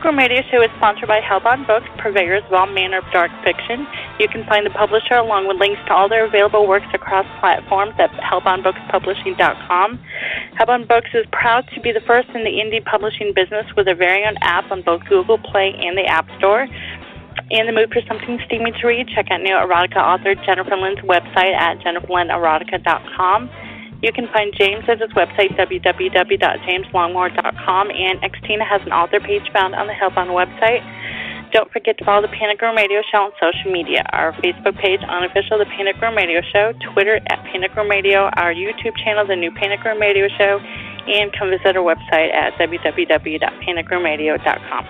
Room Radio Show is sponsored by Hellbound Books, purveyors of all manner of dark fiction. You can find the publisher along with links to all their available works across platforms at hellboundbookspublishing.com. Hellbound Books is proud to be the first in the indie publishing business with a very own app on both Google Play and the App Store. In the mood for something steamy to read, check out new erotica author Jennifer Lynn's website at jenniferlynnerotica.com. You can find James at his website, www.jameslongmore.com, and Xtina has an author page found on the Hellbound website. Don't forget to follow the Panic Room Radio Show on social media. Our Facebook page, Unofficial The Panic Room Radio Show, Twitter at Panic Room Radio, our YouTube channel, The New Panic Room Radio Show, and come visit our website at www.panicroomradio.com.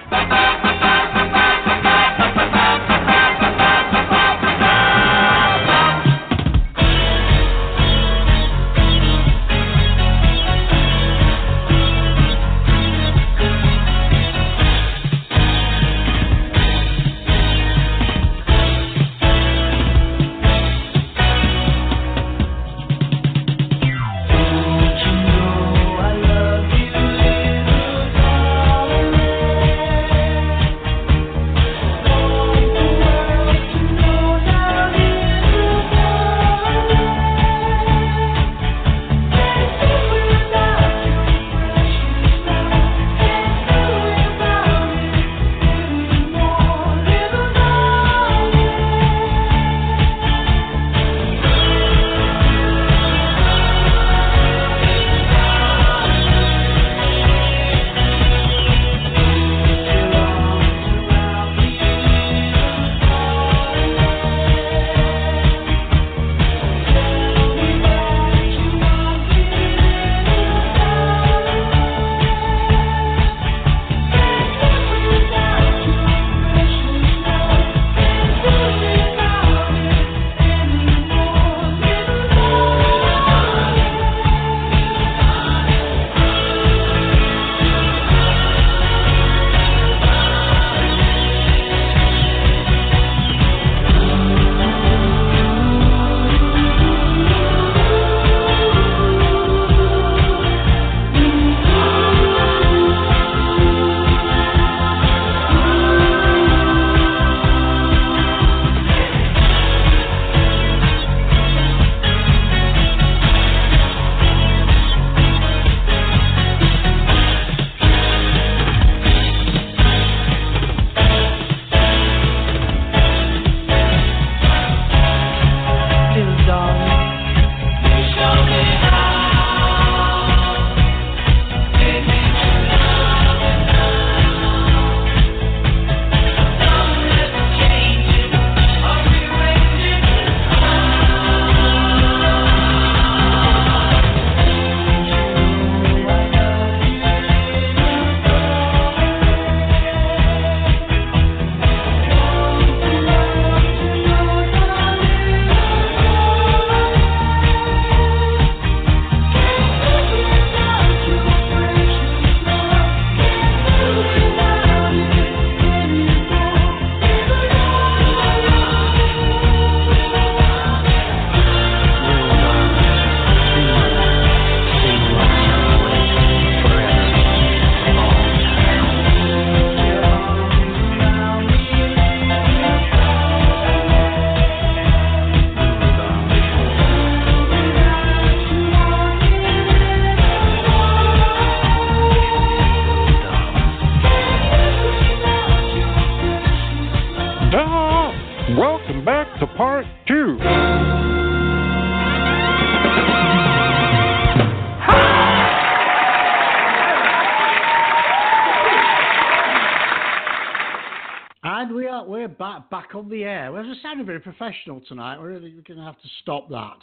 Back on the air. Well, we're sounding very professional tonight. We're really going to have to stop that.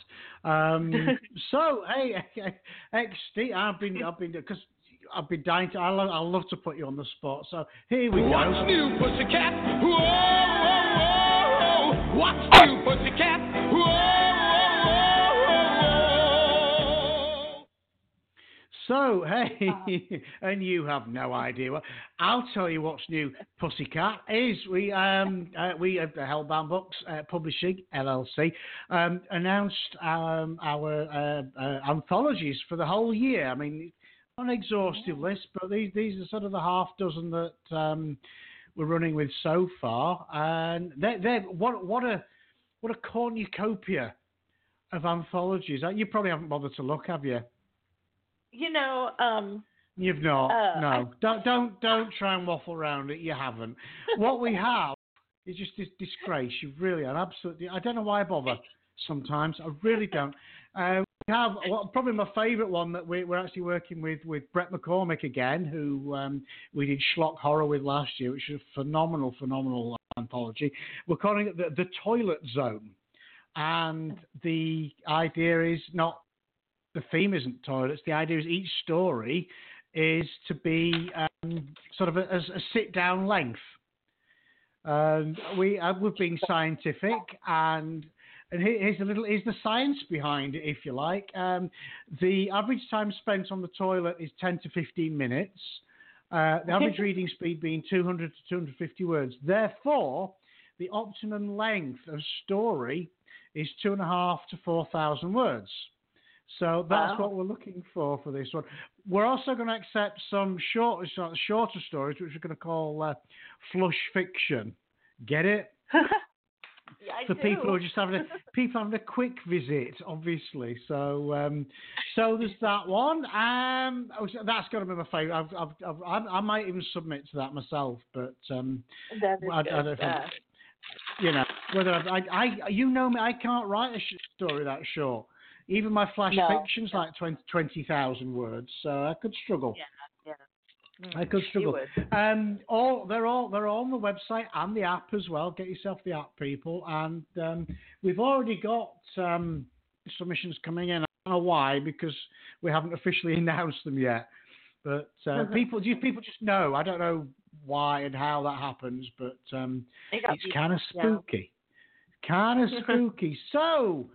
So, hey, XT, I've been because I've been dying to. I love to put you on the spot. So here we go. What's new, pussycat? Whoa, whoa, whoa. What's new, pussycat? Whoa, whoa, whoa. So, hey, and you have no idea. Well, I'll tell you what's new, Pussycat, is we at Hellbound Books Publishing, LLC, announced our anthologies for the whole year. I mean, an exhaustive list, but these are sort of the half dozen that we're running with so far, and they're what a cornucopia of anthologies. You probably haven't bothered to look, have you? You know, You've not. No. Don't try and waffle around it. You haven't. What we have is just this disgrace. You really are absolutely. I don't know why I bother. Sometimes I really don't. We have probably my favourite one that we're actually working with Brett McCormick again, who we did Schlock Horror with last year, which is a phenomenal anthology. We're calling it the Toilet Zone, and the idea is not. The theme isn't toilets. The idea is each story is to be sort of a sit-down length. We've been scientific, and here's the science behind it, if you like. The average time spent on the toilet is 10 to 15 minutes. The average reading speed being 200 to 250 words. Therefore, the optimum length of story is 2,500 to 4,000 words. So that's what we're looking for this one. We're also going to accept some shorter stories, which we're going to call flush fiction. Get it? Yeah, people who are just having a quick visit, obviously. So there's that one. That's going to be my favourite. I might even submit to that myself, but that is I don't think. You know, whether you know me, I can't write a story that short. Even my flash fiction's like 20,000 words, so I could struggle. Yeah. I could struggle. They're all on the website and the app as well. Get yourself the app, people. And we've already got submissions coming in. I don't know why, because we haven't officially announced them yet. But people just know. I don't know why and how that happens, but it's kind of spooky. Kind of spooky. So.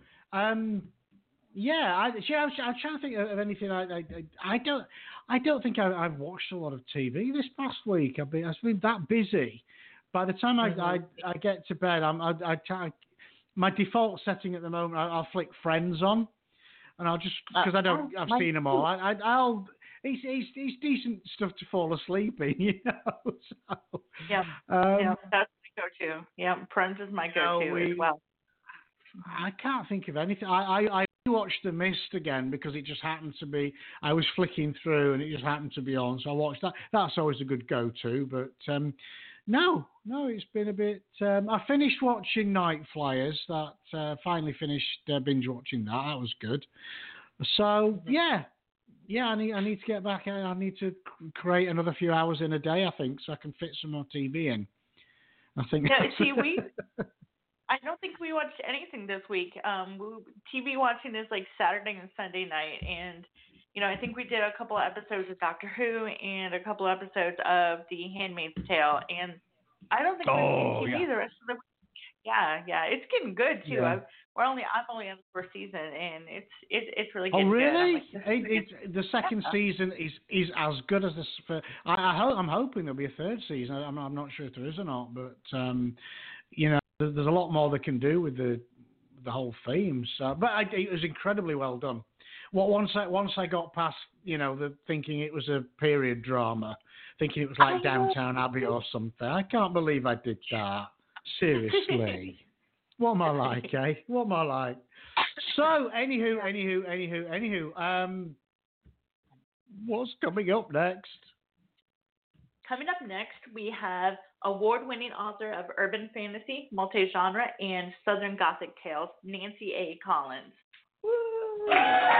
Yeah, I was trying to think of anything. I don't think I've watched a lot of TV this past week. I've been that busy. By the time I get to bed, my default setting at the moment, I'll flick Friends on, and I'll just because I've seen them all. It's decent stuff to fall asleep in, you know. So, yeah, that's my go-to. Yeah, Friends is my go-to as well. I can't think of anything. I watched The Mist again because it just happened to be. I was flicking through and it just happened to be on, so I watched that. That's always a good go-to. But no, it's been a bit. I finished watching Night Flyers. That finally finished binge watching that. That was good. So yeah. I need to get back. I need to create another few hours in a day, I think, so I can fit some more TV in. I think. Yeah, see, I don't think we watched anything this week. TV watching is like Saturday and Sunday night, and I think we did a couple of episodes of Doctor Who and a couple of episodes of The Handmaid's Tale, and I don't think we've seen TV the rest of the week. Yeah, it's getting good too. Yeah. I'm only on the first season, and it's really getting good. Oh, really? The second season is as good as this. I'm hoping there'll be a third season. I'm not sure if there is or not, but there's a lot more they can do with the whole theme. So, but it was incredibly well done. Once I got past, the thinking it was a period drama, thinking it was like Downtown Abbey or something. I can't believe I did that. Seriously. What am I like, eh? What am I like? So, anywho, what's coming up next? Coming up next, we have award-winning author of urban fantasy, multi-genre, and Southern Gothic tales, Nancy A. Collins. Woo!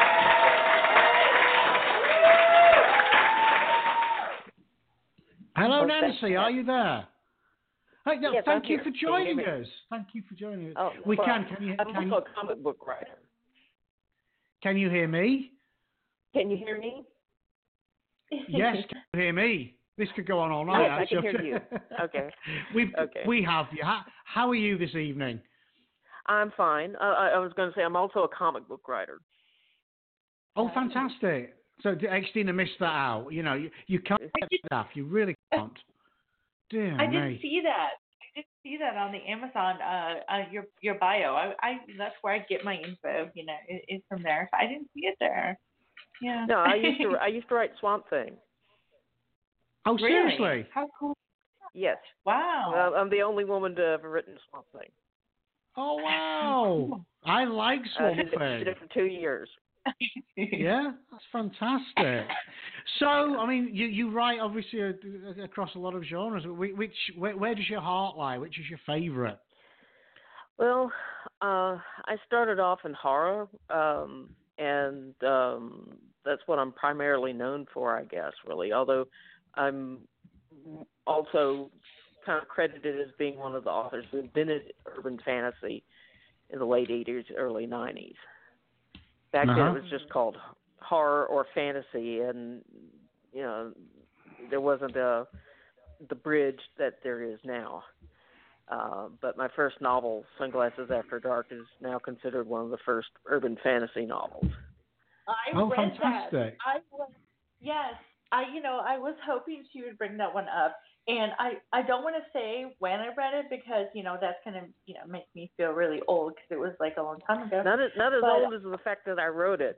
Hello, Nancy. Are you there? Hey, no, yes, thank you for joining us. Thank you for joining us. Oh, we well, can. I'm also a comic book writer. Can you hear me? Can you hear me? Yes, can you hear me? This could go on all night. Yes, I can hear you. Okay. We have you. How are you this evening? I'm fine. I was going to say I'm also a comic book writer. Oh, fantastic. So, Xtina missed that out. You can't get that. You really can't. Dear I didn't see that. I didn't see that on the Amazon, your bio. I that's where I get my info. Is from there. I didn't see it there. Yeah. No, I used to write Swamp Thing. Oh, Really? seriously? How cool. Yes. Wow. I'm the only woman to have written Swamp Thing. Oh, wow. I like Swamp I did Thing. it for 2 years. Yeah, that's fantastic. So, I mean, you write obviously across a lot of genres. Where does your heart lie? Which is your favourite? Well, I started off in horror, and that's what I'm primarily known for, I guess, really. Although I'm also kind of credited as being one of the authors who invented urban fantasy in the late 80s, early 90s. Back then it was just called horror or fantasy, and, you know, there wasn't the bridge that there is now. But my first novel, Sunglasses After Dark, is now considered one of the first urban fantasy novels. I read fantastic. that. Yes. I was hoping she would bring that one up. And I don't want to say when I read it because, that's going to, make me feel really old because it was like a long time ago. Not as old as the fact that I wrote it.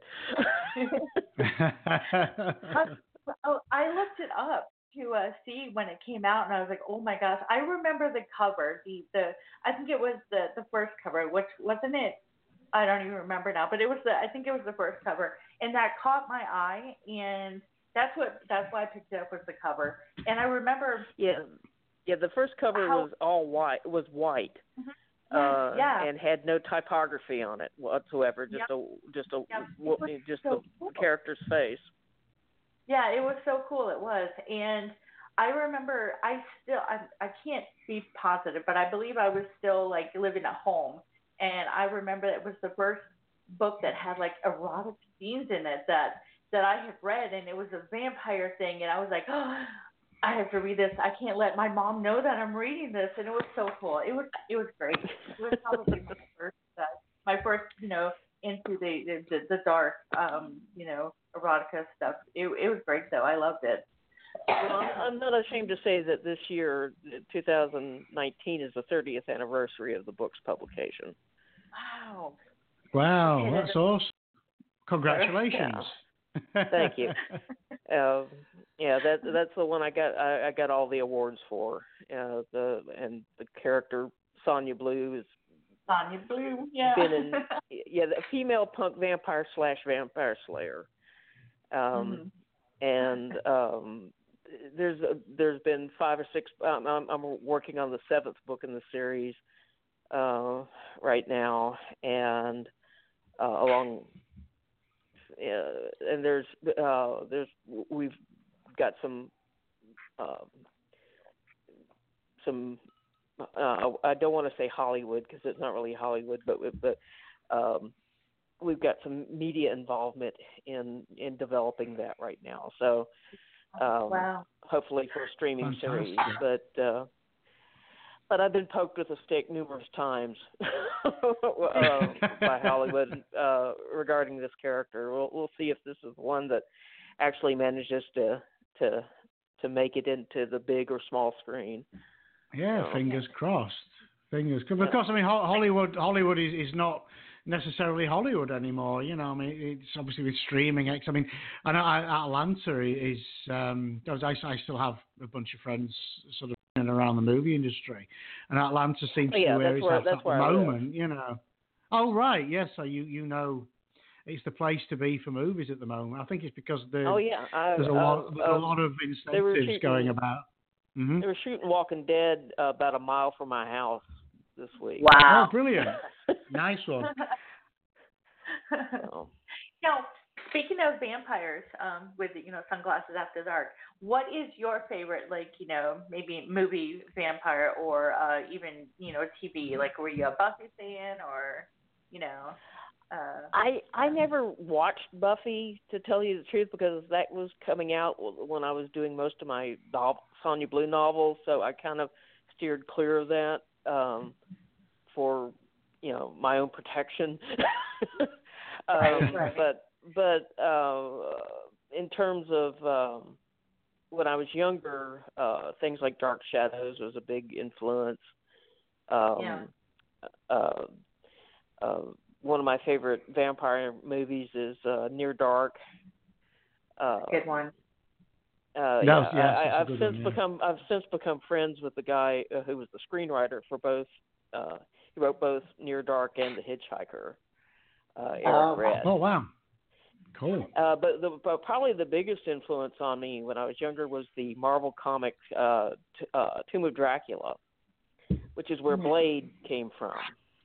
I looked it up to see when it came out, and I was like, oh my gosh. I remember the cover. I think it was the first cover, which wasn't it. I don't even remember now, but I think it was the first cover, and that caught my eye, and that's why I picked it up was the cover. And I remember the first cover was all white. It was white. Mm-hmm. And had no typography on it whatsoever. Just the character's face. Yeah, it was so cool. It was, and I remember I can't be positive, but I believe I was still like living at home, and I remember it was the first book that had like erotic scenes in it that I had read, and it was a vampire thing, and I was like, oh, I have to read this. I can't let my mom know that I'm reading this, and it was so cool. It was great. It was probably my first, into the dark, erotica stuff. It was great though. I loved it. Well, I'm not ashamed to say that this year, 2019, is the 30th anniversary of the book's publication. Wow, that's awesome. Congratulations. Thank you. That's the one I got. I got all the awards for. The character Sonya Blue is. Sonya Blue, yeah. Been in, the female punk vampire / vampire slayer. And there's been 5 or 6. I'm working on the 7th book in the series right now, and and we've got some I don't want to say Hollywood because it's not really Hollywood, but we've got some media involvement in developing that right now. So hopefully for a streaming series, but I've been poked with a stick numerous times by Hollywood regarding this character. We'll see if this is one that actually manages to make it into the big or small screen. Yeah, fingers crossed. Fingers crossed. Because I mean, Hollywood is not necessarily Hollywood anymore. I mean, it's obviously with streaming. I mean, I know Atlanta is. I still have a bunch of friends sort of in and around the movie industry, and Atlanta seems to be where it's at the moment. Oh right, yes. So you know, it's the place to be for movies at the moment. I think it's because there's a lot of incentives going about. Mm-hmm. They were shooting Walking Dead about a mile from my house this week. Wow! Oh, brilliant! Nice one. Now, speaking of vampires, with Sunglasses After Dark, what is your favorite, maybe movie vampire or even TV? Like, were you a Buffy fan or I never watched Buffy, to tell you the truth, because that was coming out when I was doing most of my Sonya Blue novels, so I kind of steered clear of that for my own protection. Right. But in terms of when I was younger, things like Dark Shadows was a big influence. One of my favorite vampire movies is Near Dark, Good one. I've since become friends with the guy who was the screenwriter for both. He wrote both Near Dark and The Hitchhiker. Eric Red. Oh wow, cool. But probably the biggest influence on me when I was younger was the Marvel comic Tomb of Dracula, which is where Blade came from.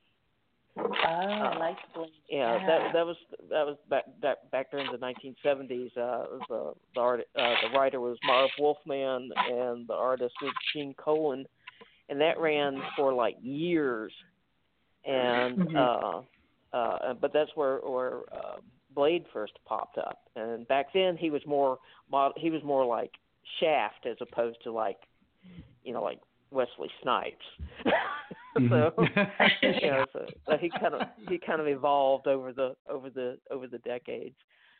I like Blade. Yeah, that was back during the 1970s. The writer was Marv Wolfman, and the artist was Gene Colan, and that ran for like years. And but that's where Blade first popped up. And back then he was more like Shaft as opposed to like Wesley Snipes. So he kind of evolved over the decades.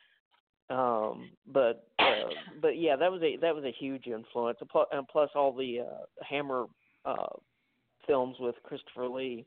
But yeah, that was a huge influence. And plus all the Hammer films with Christopher Lee.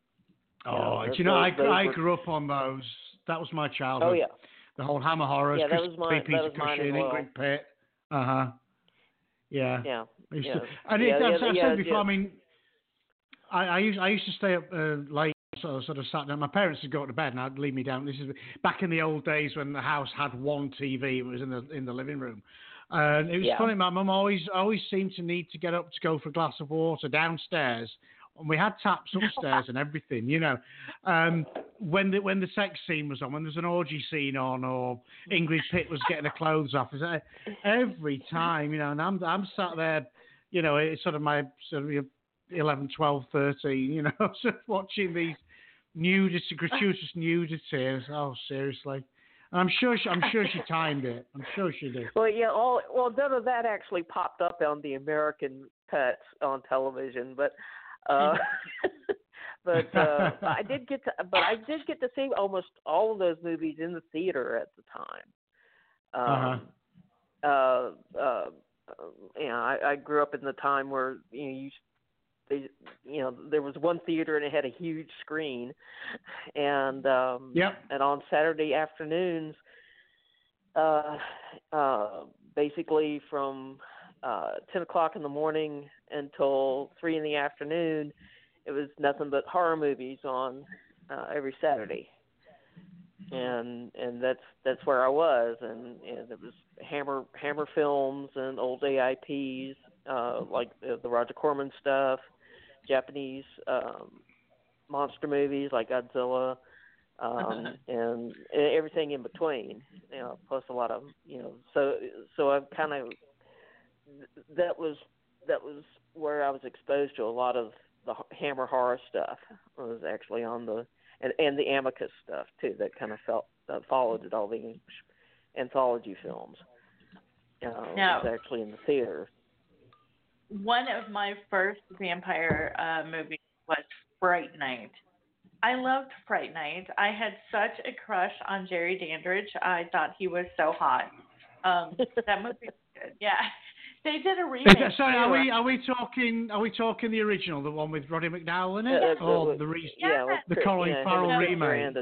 I grew up on those. That was my childhood. Oh yeah, the whole Hammer horrors. Yeah, that was mine. That was mine as well. Ingrid Pitt. Yeah. Yeah. I've said before. I mean, I used to stay up late, sort of sat down. My parents would go to bed, and I'd leave me down. This is back in the old days when the house had one TV. It was in the living room. And it was funny. My mum always seemed to need to get up to go for a glass of water downstairs. And we had taps upstairs and everything, when the sex scene was on, when there's an orgy scene on, or Ingrid Pitt was getting her clothes off, every time, and I'm sat there, it's sort of my 11, 12, 13, sort of watching these gratuitous nudities. Oh, seriously. And I'm sure she timed it. I'm sure she did. Well, yeah. None of that actually popped up on the American cuts on television, but. But I did get to see almost all of those movies in the theater at the time. I grew up in the time where there was one theater and it had a huge screen, and and on Saturday afternoons, basically from 10 o'clock in the morning until 3 in the afternoon, it was nothing but horror movies on every Saturday, and that's where I was, and there was Hammer films and old AIPs, like the Roger Corman stuff, Japanese monster movies like Godzilla, and everything in between, plus a lot of so I've kind of that was where I was exposed to a lot of the Hammer horror stuff. I was actually on and the Amicus stuff too. That kind of followed all the anthology films. Was actually in the theater. One of my first vampire movies was Fright Night. I loved Fright Night. I had such a crush on Jerry Dandridge. I thought he was so hot. That movie was good. Yeah. They did a remake. Sorry, are we talking the original, the one with Roddy McDowall in it, or the Colin Farrell remake?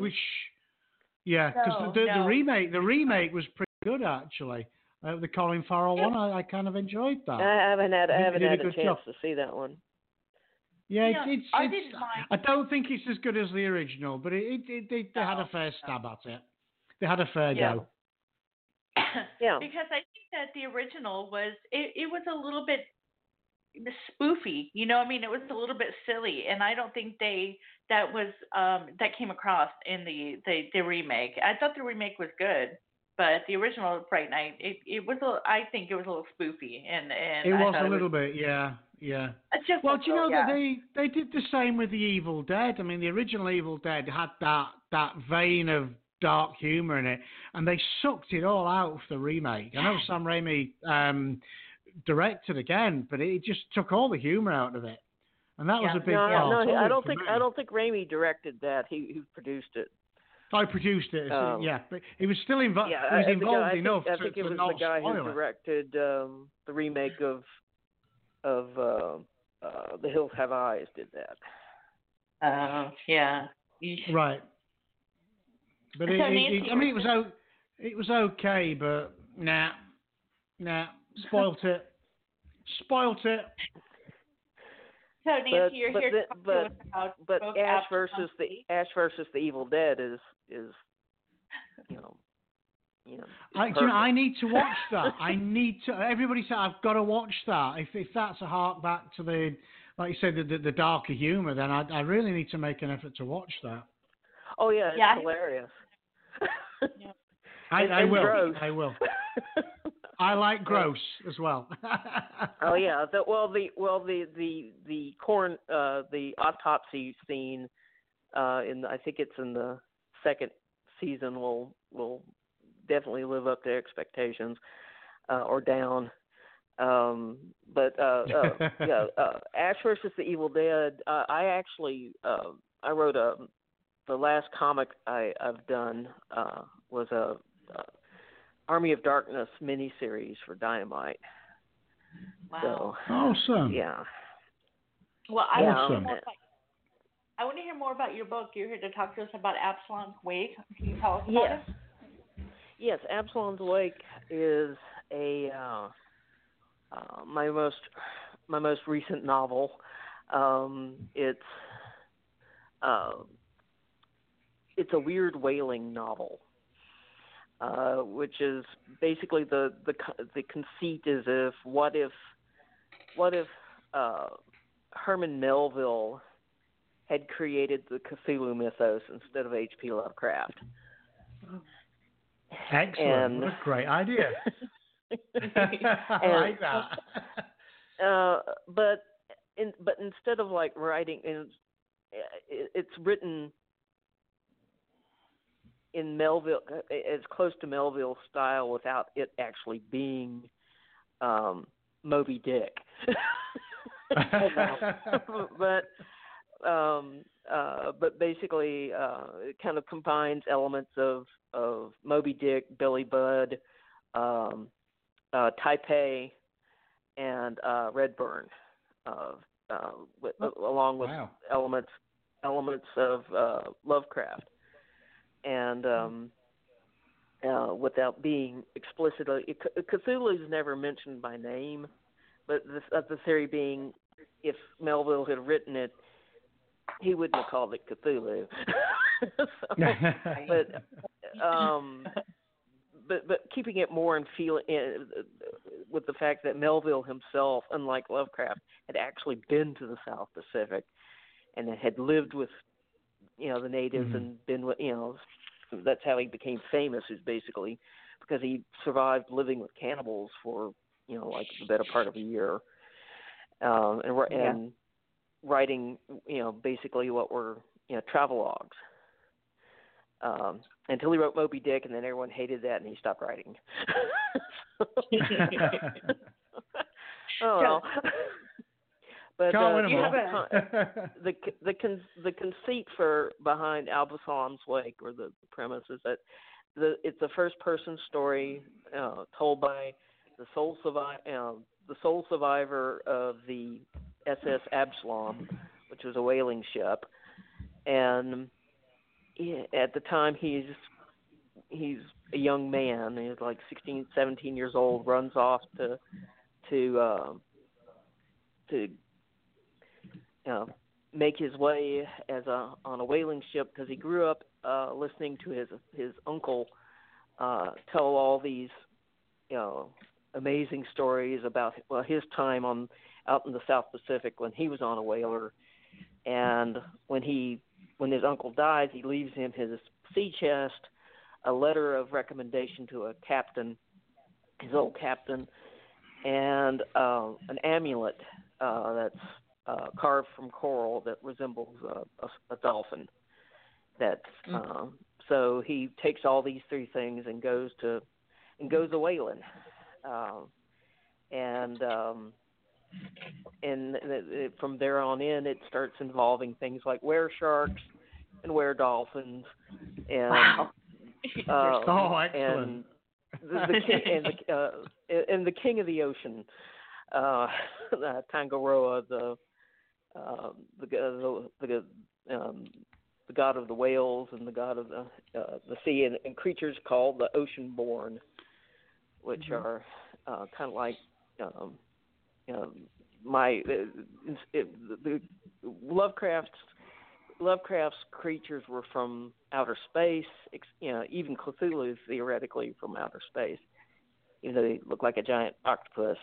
Because the remake was pretty good actually. The Colin Farrell one, I kind of enjoyed that. I haven't had a chance to see that one. Yeah, I didn't mind. I don't think it's as good as the original, but they had a fair stab at it. They had a fair go. Yeah. Because I think that the original was it was a little bit spoofy, it was a little bit silly, and I don't think that came across in the remake. I thought the remake was good, but the original Fright Night, it was I think it was a little spoofy, and it was a little bit, yeah. Well, do you know that they did the same with the Evil Dead? I mean, the original Evil Dead had that vein of dark humor in it, and they sucked it all out of the remake. I know Sam Raimi directed again, but it just took all the humor out of it, and that was a big part. I don't think Raimi directed that. He produced it. I produced it. But he was still involved. Yeah, he was involved enough. I think it was the guy who directed the remake of The Hills Have Eyes. Did that? Yeah. Right. But it was okay, but Nah. Spoilt it. So Nancy, you're here to talk to us about but both Ash Absalom versus the Evil Dead is I need to watch that. Everybody said I've got to watch that. If that's a hark back to the, like you said, the darker humour, then I really need to make an effort to watch that. Oh yeah, it's hilarious. I will. Gross. I will. I like gross as well. Oh yeah. The autopsy scene I think it's in the second season will definitely live up to expectations or down. Ash versus the Evil Dead. I actually I wrote the last comic I've done was a Army of Darkness miniseries for Dynamite. Wow. So, awesome. Yeah. Well, I want to hear more about your book. You're here to talk to us about Absalom's Wake. Can you tell us about it? Yes, Absalom's Wake is my most recent novel. It's a weird whaling novel. Which is basically the conceit is what if Herman Melville had created the Cthulhu mythos instead of H.P. Lovecraft. Excellent! What a great idea. I like that. But instead of like writing, it's written in Melville, as close to Melville style without it actually being Moby Dick. But basically, it kind of combines elements of Moby Dick, Billy Budd, Taipei, and Redburn, along with elements of Lovecraft. And without being explicitly, Cthulhu is never mentioned by name, but the theory being, if Melville had written it, he wouldn't have called it Cthulhu. But keeping it more in feeling with the fact that Melville himself, unlike Lovecraft, had actually been to the South Pacific and had lived with the natives and been with that's how he became famous, is basically because he survived living with cannibals for like the better part of a year, and writing basically what were travelogues until he wrote Moby Dick, and then everyone hated that and he stopped writing. Oh well. But the conceit behind Absalom's Wake, or the premise, is that it's a first-person story told by the sole survivor of the SS Absalom, which was a whaling ship, and at the time he's a young man. He's like 16, 17 years old. Runs off to make his way on a whaling ship, because he grew up listening to his uncle tell all these amazing stories about his time out in the South Pacific when he was on a whaler. And when his uncle dies, he leaves him his sea chest, a letter of recommendation to a captain, his old captain, and an amulet that's carved from coral that resembles a dolphin. So he takes all these three things and goes a whaling, and from there on in, it starts involving things like were sharks and were dolphins, and excellent. And the king of the ocean, Tangaroa, the god of the whales and the god of the sea, and creatures called the ocean-born. which are kind of like the Lovecraft's creatures were from outer space. Even Cthulhu theoretically from outer space, even though they look like a giant octopus.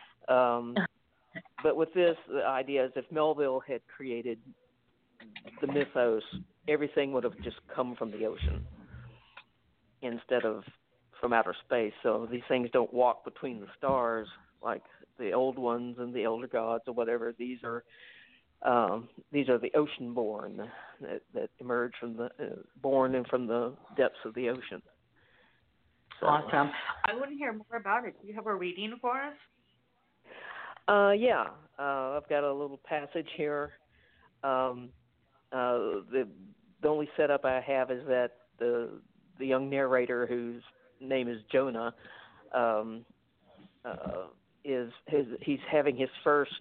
But with this, the idea is if Melville had created the mythos, everything would have just come from the ocean instead of from outer space. So these things don't walk between the stars like the old ones and the elder gods or whatever. These are the ocean-born that emerge from the born and from the depths of the ocean. So, awesome. I want to hear more about it. Do you have a reading for us? Yeah. I've got a little passage here. The only setup I have is that the young narrator, whose name is Jonah, he's having his first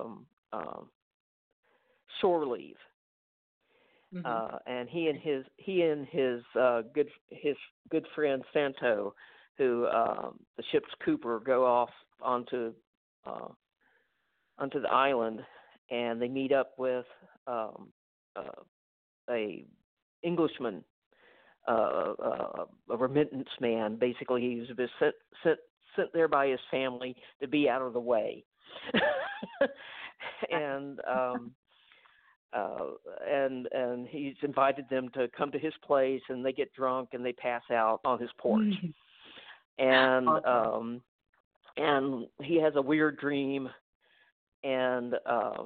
shore leave, and he and his good friend Santo, who the ship's cooper, go off onto the island, and they meet up with a Englishman, a remittance man. Basically, he was sent there by his family to be out of the way, and he's invited them to come to his place, and they get drunk and they pass out on his porch, and and he has a weird dream, and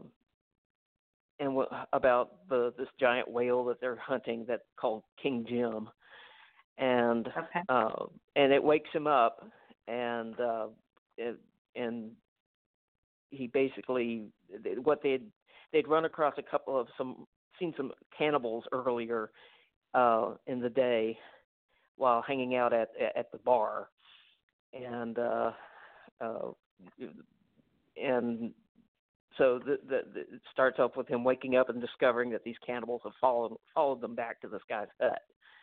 about this giant whale that they're hunting that's called King Jim, and it wakes him up, and he basically they'd run across seen some cannibals earlier in the day while hanging out at the bar, and so it starts off with him waking up and discovering that these cannibals have followed them back to this guy's hut.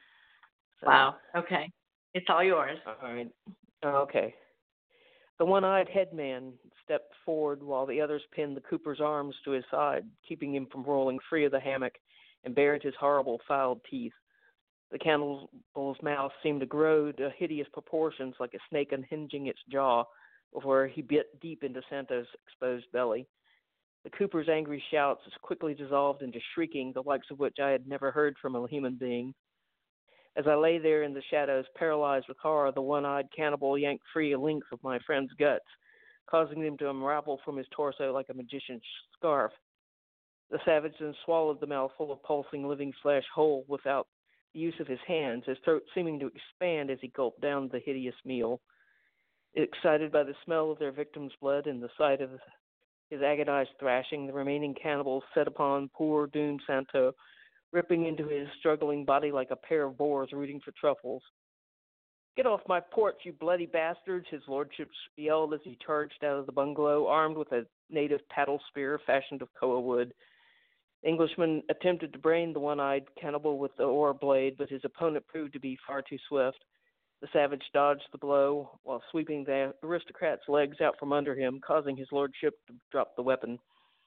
So, wow. Okay. It's all yours. All right. Okay. The one-eyed headman stepped forward while the others pinned the cooper's arms to his side, keeping him from rolling free of the hammock and bared his horrible, foul teeth. The cannibal's mouth seemed to grow to hideous proportions like a snake unhinging its jaw before he bit deep into Santo's exposed belly. The cooper's angry shouts quickly dissolved into shrieking, the likes of which I had never heard from a human being. As I lay there in the shadows, paralyzed with horror, the one-eyed cannibal yanked free a length of my friend's guts, causing them to unravel from his torso like a magician's scarf. The savage then swallowed the mouthful of pulsing living flesh whole without the use of his hands, his throat seeming to expand as he gulped down the hideous meal. Excited by the smell of their victim's blood and the sight of his agonized thrashing, the remaining cannibals set upon poor doomed Santo, ripping into his struggling body like a pair of boars rooting for truffles. "Get off my porch, you bloody bastards," his lordship yelled as he charged out of the bungalow, armed with a native paddle spear fashioned of koa wood. The Englishman attempted to brain the one-eyed cannibal with the oar blade, but his opponent proved to be far too swift. The savage dodged the blow while sweeping the aristocrat's legs out from under him, causing his lordship to drop the weapon.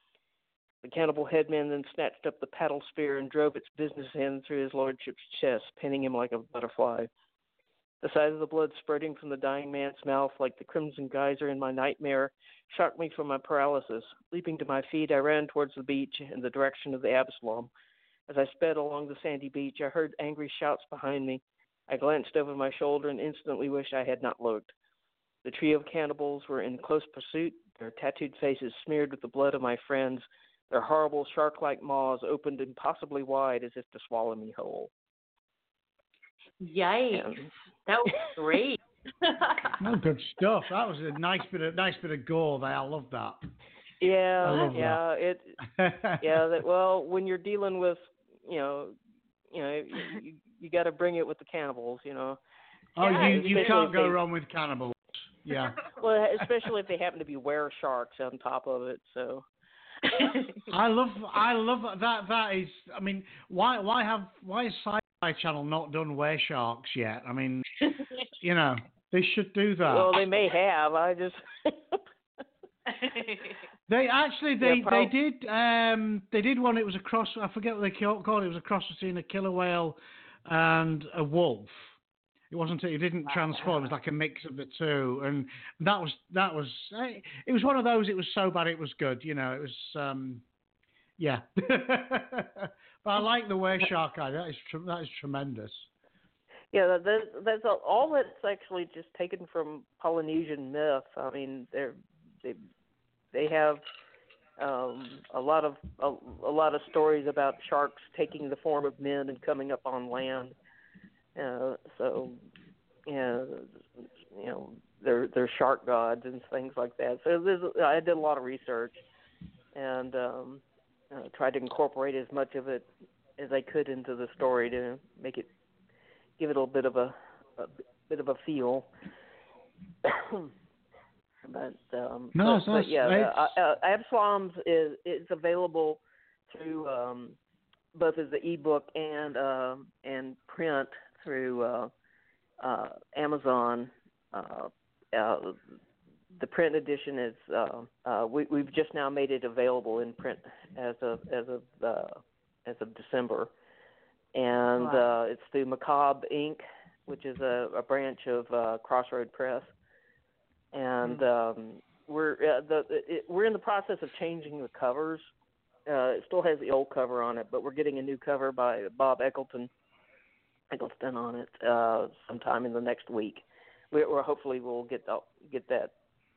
The cannibal headman then snatched up the paddle spear and drove its business end through his lordship's chest, pinning him like a butterfly. The sight of the blood spurting from the dying man's mouth like the crimson geyser in my nightmare shocked me from my paralysis. Leaping to my feet, I ran towards the beach in the direction of the Absalom. As I sped along the sandy beach, I heard angry shouts behind me. I glanced over my shoulder and instantly wished I had not looked. The trio of cannibals were in close pursuit, their tattooed faces smeared with the blood of my friends, their horrible shark-like maws opened impossibly wide as if to swallow me whole. Yikes! That was great. Oh, good stuff. That was a nice bit of gore there. I love that. Yeah, I love that. Well, when you're dealing with, you got to bring it with the cannibals, Oh, yeah, you can't go wrong with cannibals. Yeah. Well, especially if they happen to be were sharks on top of it. So. I love that. That is, I mean, why is Sci-Fi Channel not done were sharks yet? I mean, They should do that. Well, they may have. I just. They did one. It was a cross. I forget what they called it. It was a cross between a killer whale and a wolf. It wasn't. It didn't transform. It was like a mix of the two, and that was. It was one of those. It was so bad it was good. You know, it was. Yeah. But I like the were shark eye. That is tremendous. Yeah, that's all that's actually just taken from Polynesian myth. I mean, they have a lot of stories about sharks taking the form of men and coming up on land. So, they're shark gods and things like that. So I did a lot of research and tried to incorporate as much of it as I could into the story to make it. Give it a bit of a feel, but Absalom's is available through both as the ebook and print through Amazon. The print edition is we've just now made it available in print as of December. And it's through Macabre Inc., which is a branch of Crossroad Press, and we're in the process of changing the covers. It still has the old cover on it, but we're getting a new cover by Bob Eccleston on it sometime in the next week. We're hopefully we'll get that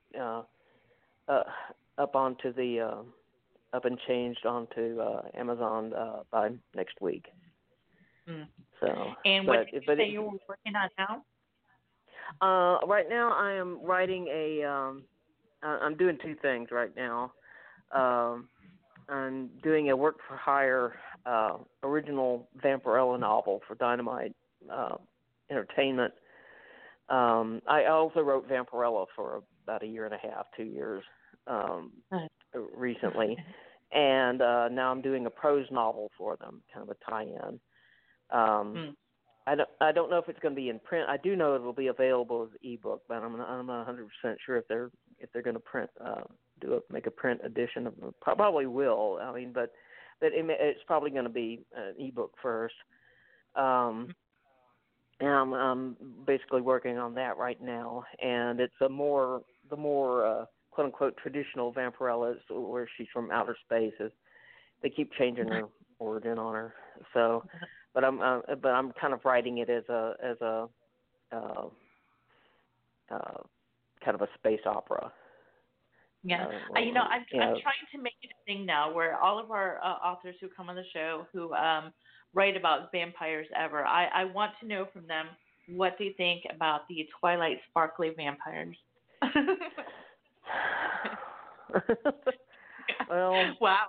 up and changed onto Amazon by next week. So, and what did you say you were working on now? Right now, I am writing I'm doing two things right now. I'm doing a work-for-hire original Vampirella novel for Dynamite Entertainment. I also wrote Vampirella for about a year and a half, 2 years recently. And now I'm doing a prose novel for them, kind of a tie-in. I don't know if it's going to be in print. I do know it will be available as ebook, but I'm not 100% sure if they're going to print make a print edition of it. Probably will. I mean, but it's probably going to be an ebook first. And I'm basically working on that right now, and it's the more quote unquote traditional Vampirella, where she's from outer space. They keep changing her origin on her, so. But I'm kind of writing it as a kind of a space opera. Yeah, I'm trying to make it a thing now where all of our authors who come on the show who write about vampires ever, I want to know from them what they think about the Twilight sparkly vampires. Well, wow.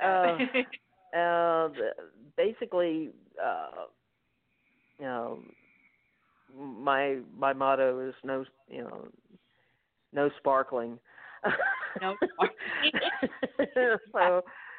Basically, my motto is no sparkling. No sparkling.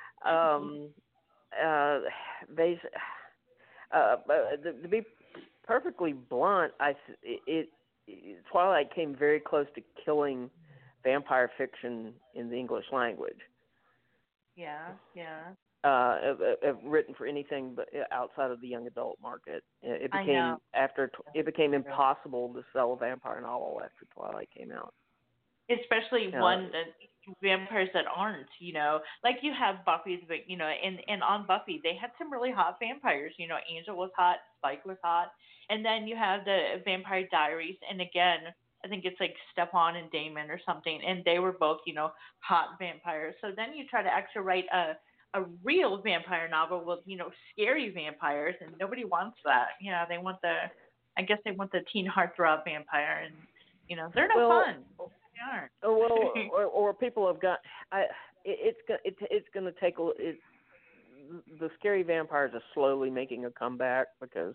To be perfectly blunt, Twilight came very close to killing vampire fiction in the English language. Yeah. Written for anything but outside of the young adult market. It became impossible to sell a vampire novel after Twilight came out. Especially one vampires that aren't, like you have Buffy, but and on Buffy they had some really hot vampires. Angel was hot, Spike was hot, and then you have the Vampire Diaries, and again, I think it's like Stepan and Damon or something, and they were both, hot vampires. So then you try to actually write a real vampire novel with, scary vampires, and nobody wants that. They want the teen heartthrob vampire, and they're no fun. They aren't. or people have got. It's going to take the scary vampires are slowly making a comeback because,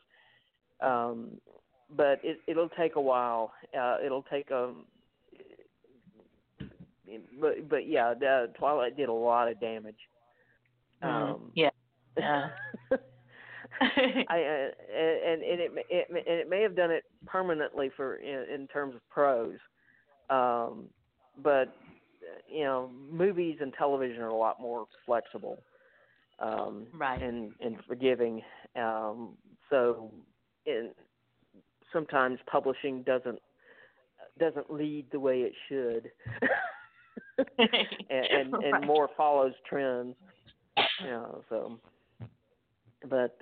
but it'll take a while. It'll take but yeah, Twilight did a lot of damage. Yeah. And it may have done it permanently for in terms of prose, but movies and television are a lot more flexible, right, and forgiving. So, sometimes publishing doesn't lead the way it should, and right. more follows trends. So, but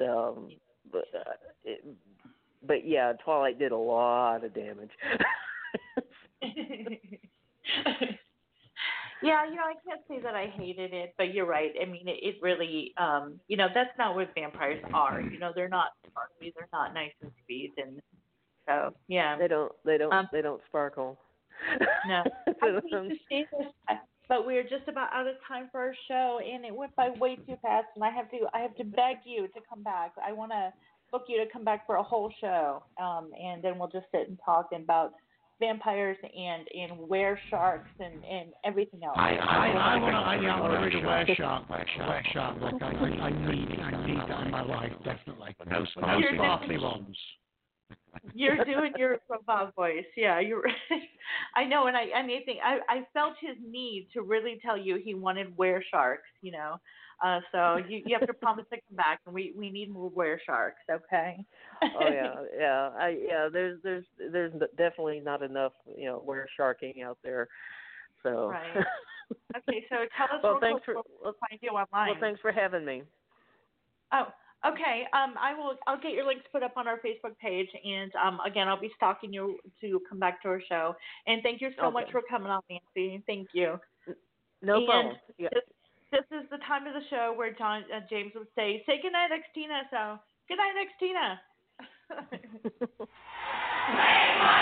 yeah, Twilight did a lot of damage. Yeah, I can't say that I hated it, but you're right. I mean, it really, that's not what vampires are. They're not sparkly, they're not nice and sweet, and so yeah. They don't sparkle. No. I hate to say this, but we're just about out of time for our show, and it went by way too fast. And I have to beg you to come back. I want to book you to come back for a whole show, and then we'll just sit and talk about vampires and were sharks and everything else. I want to read a were shark. Like I need that in my life, definitely. No sparkly ones. You're doing your robot voice, yeah. You're right. I know, and I felt his need to really tell you he wanted were sharks. So you have to promise to come back, and we need more were sharks, okay? Oh yeah. There's definitely not enough were sharking out there. So. Right. Okay, so tell us we'll find you online. Well, thanks for having me. Oh. Okay, I'll get your links put up on our Facebook page, and again, I'll be stalking you to come back to our show. And thank you so much for coming on, Nancy. Thank you. No problem. Yeah. This is the time of the show where James would say good night, Xtina. So good night, Xtina.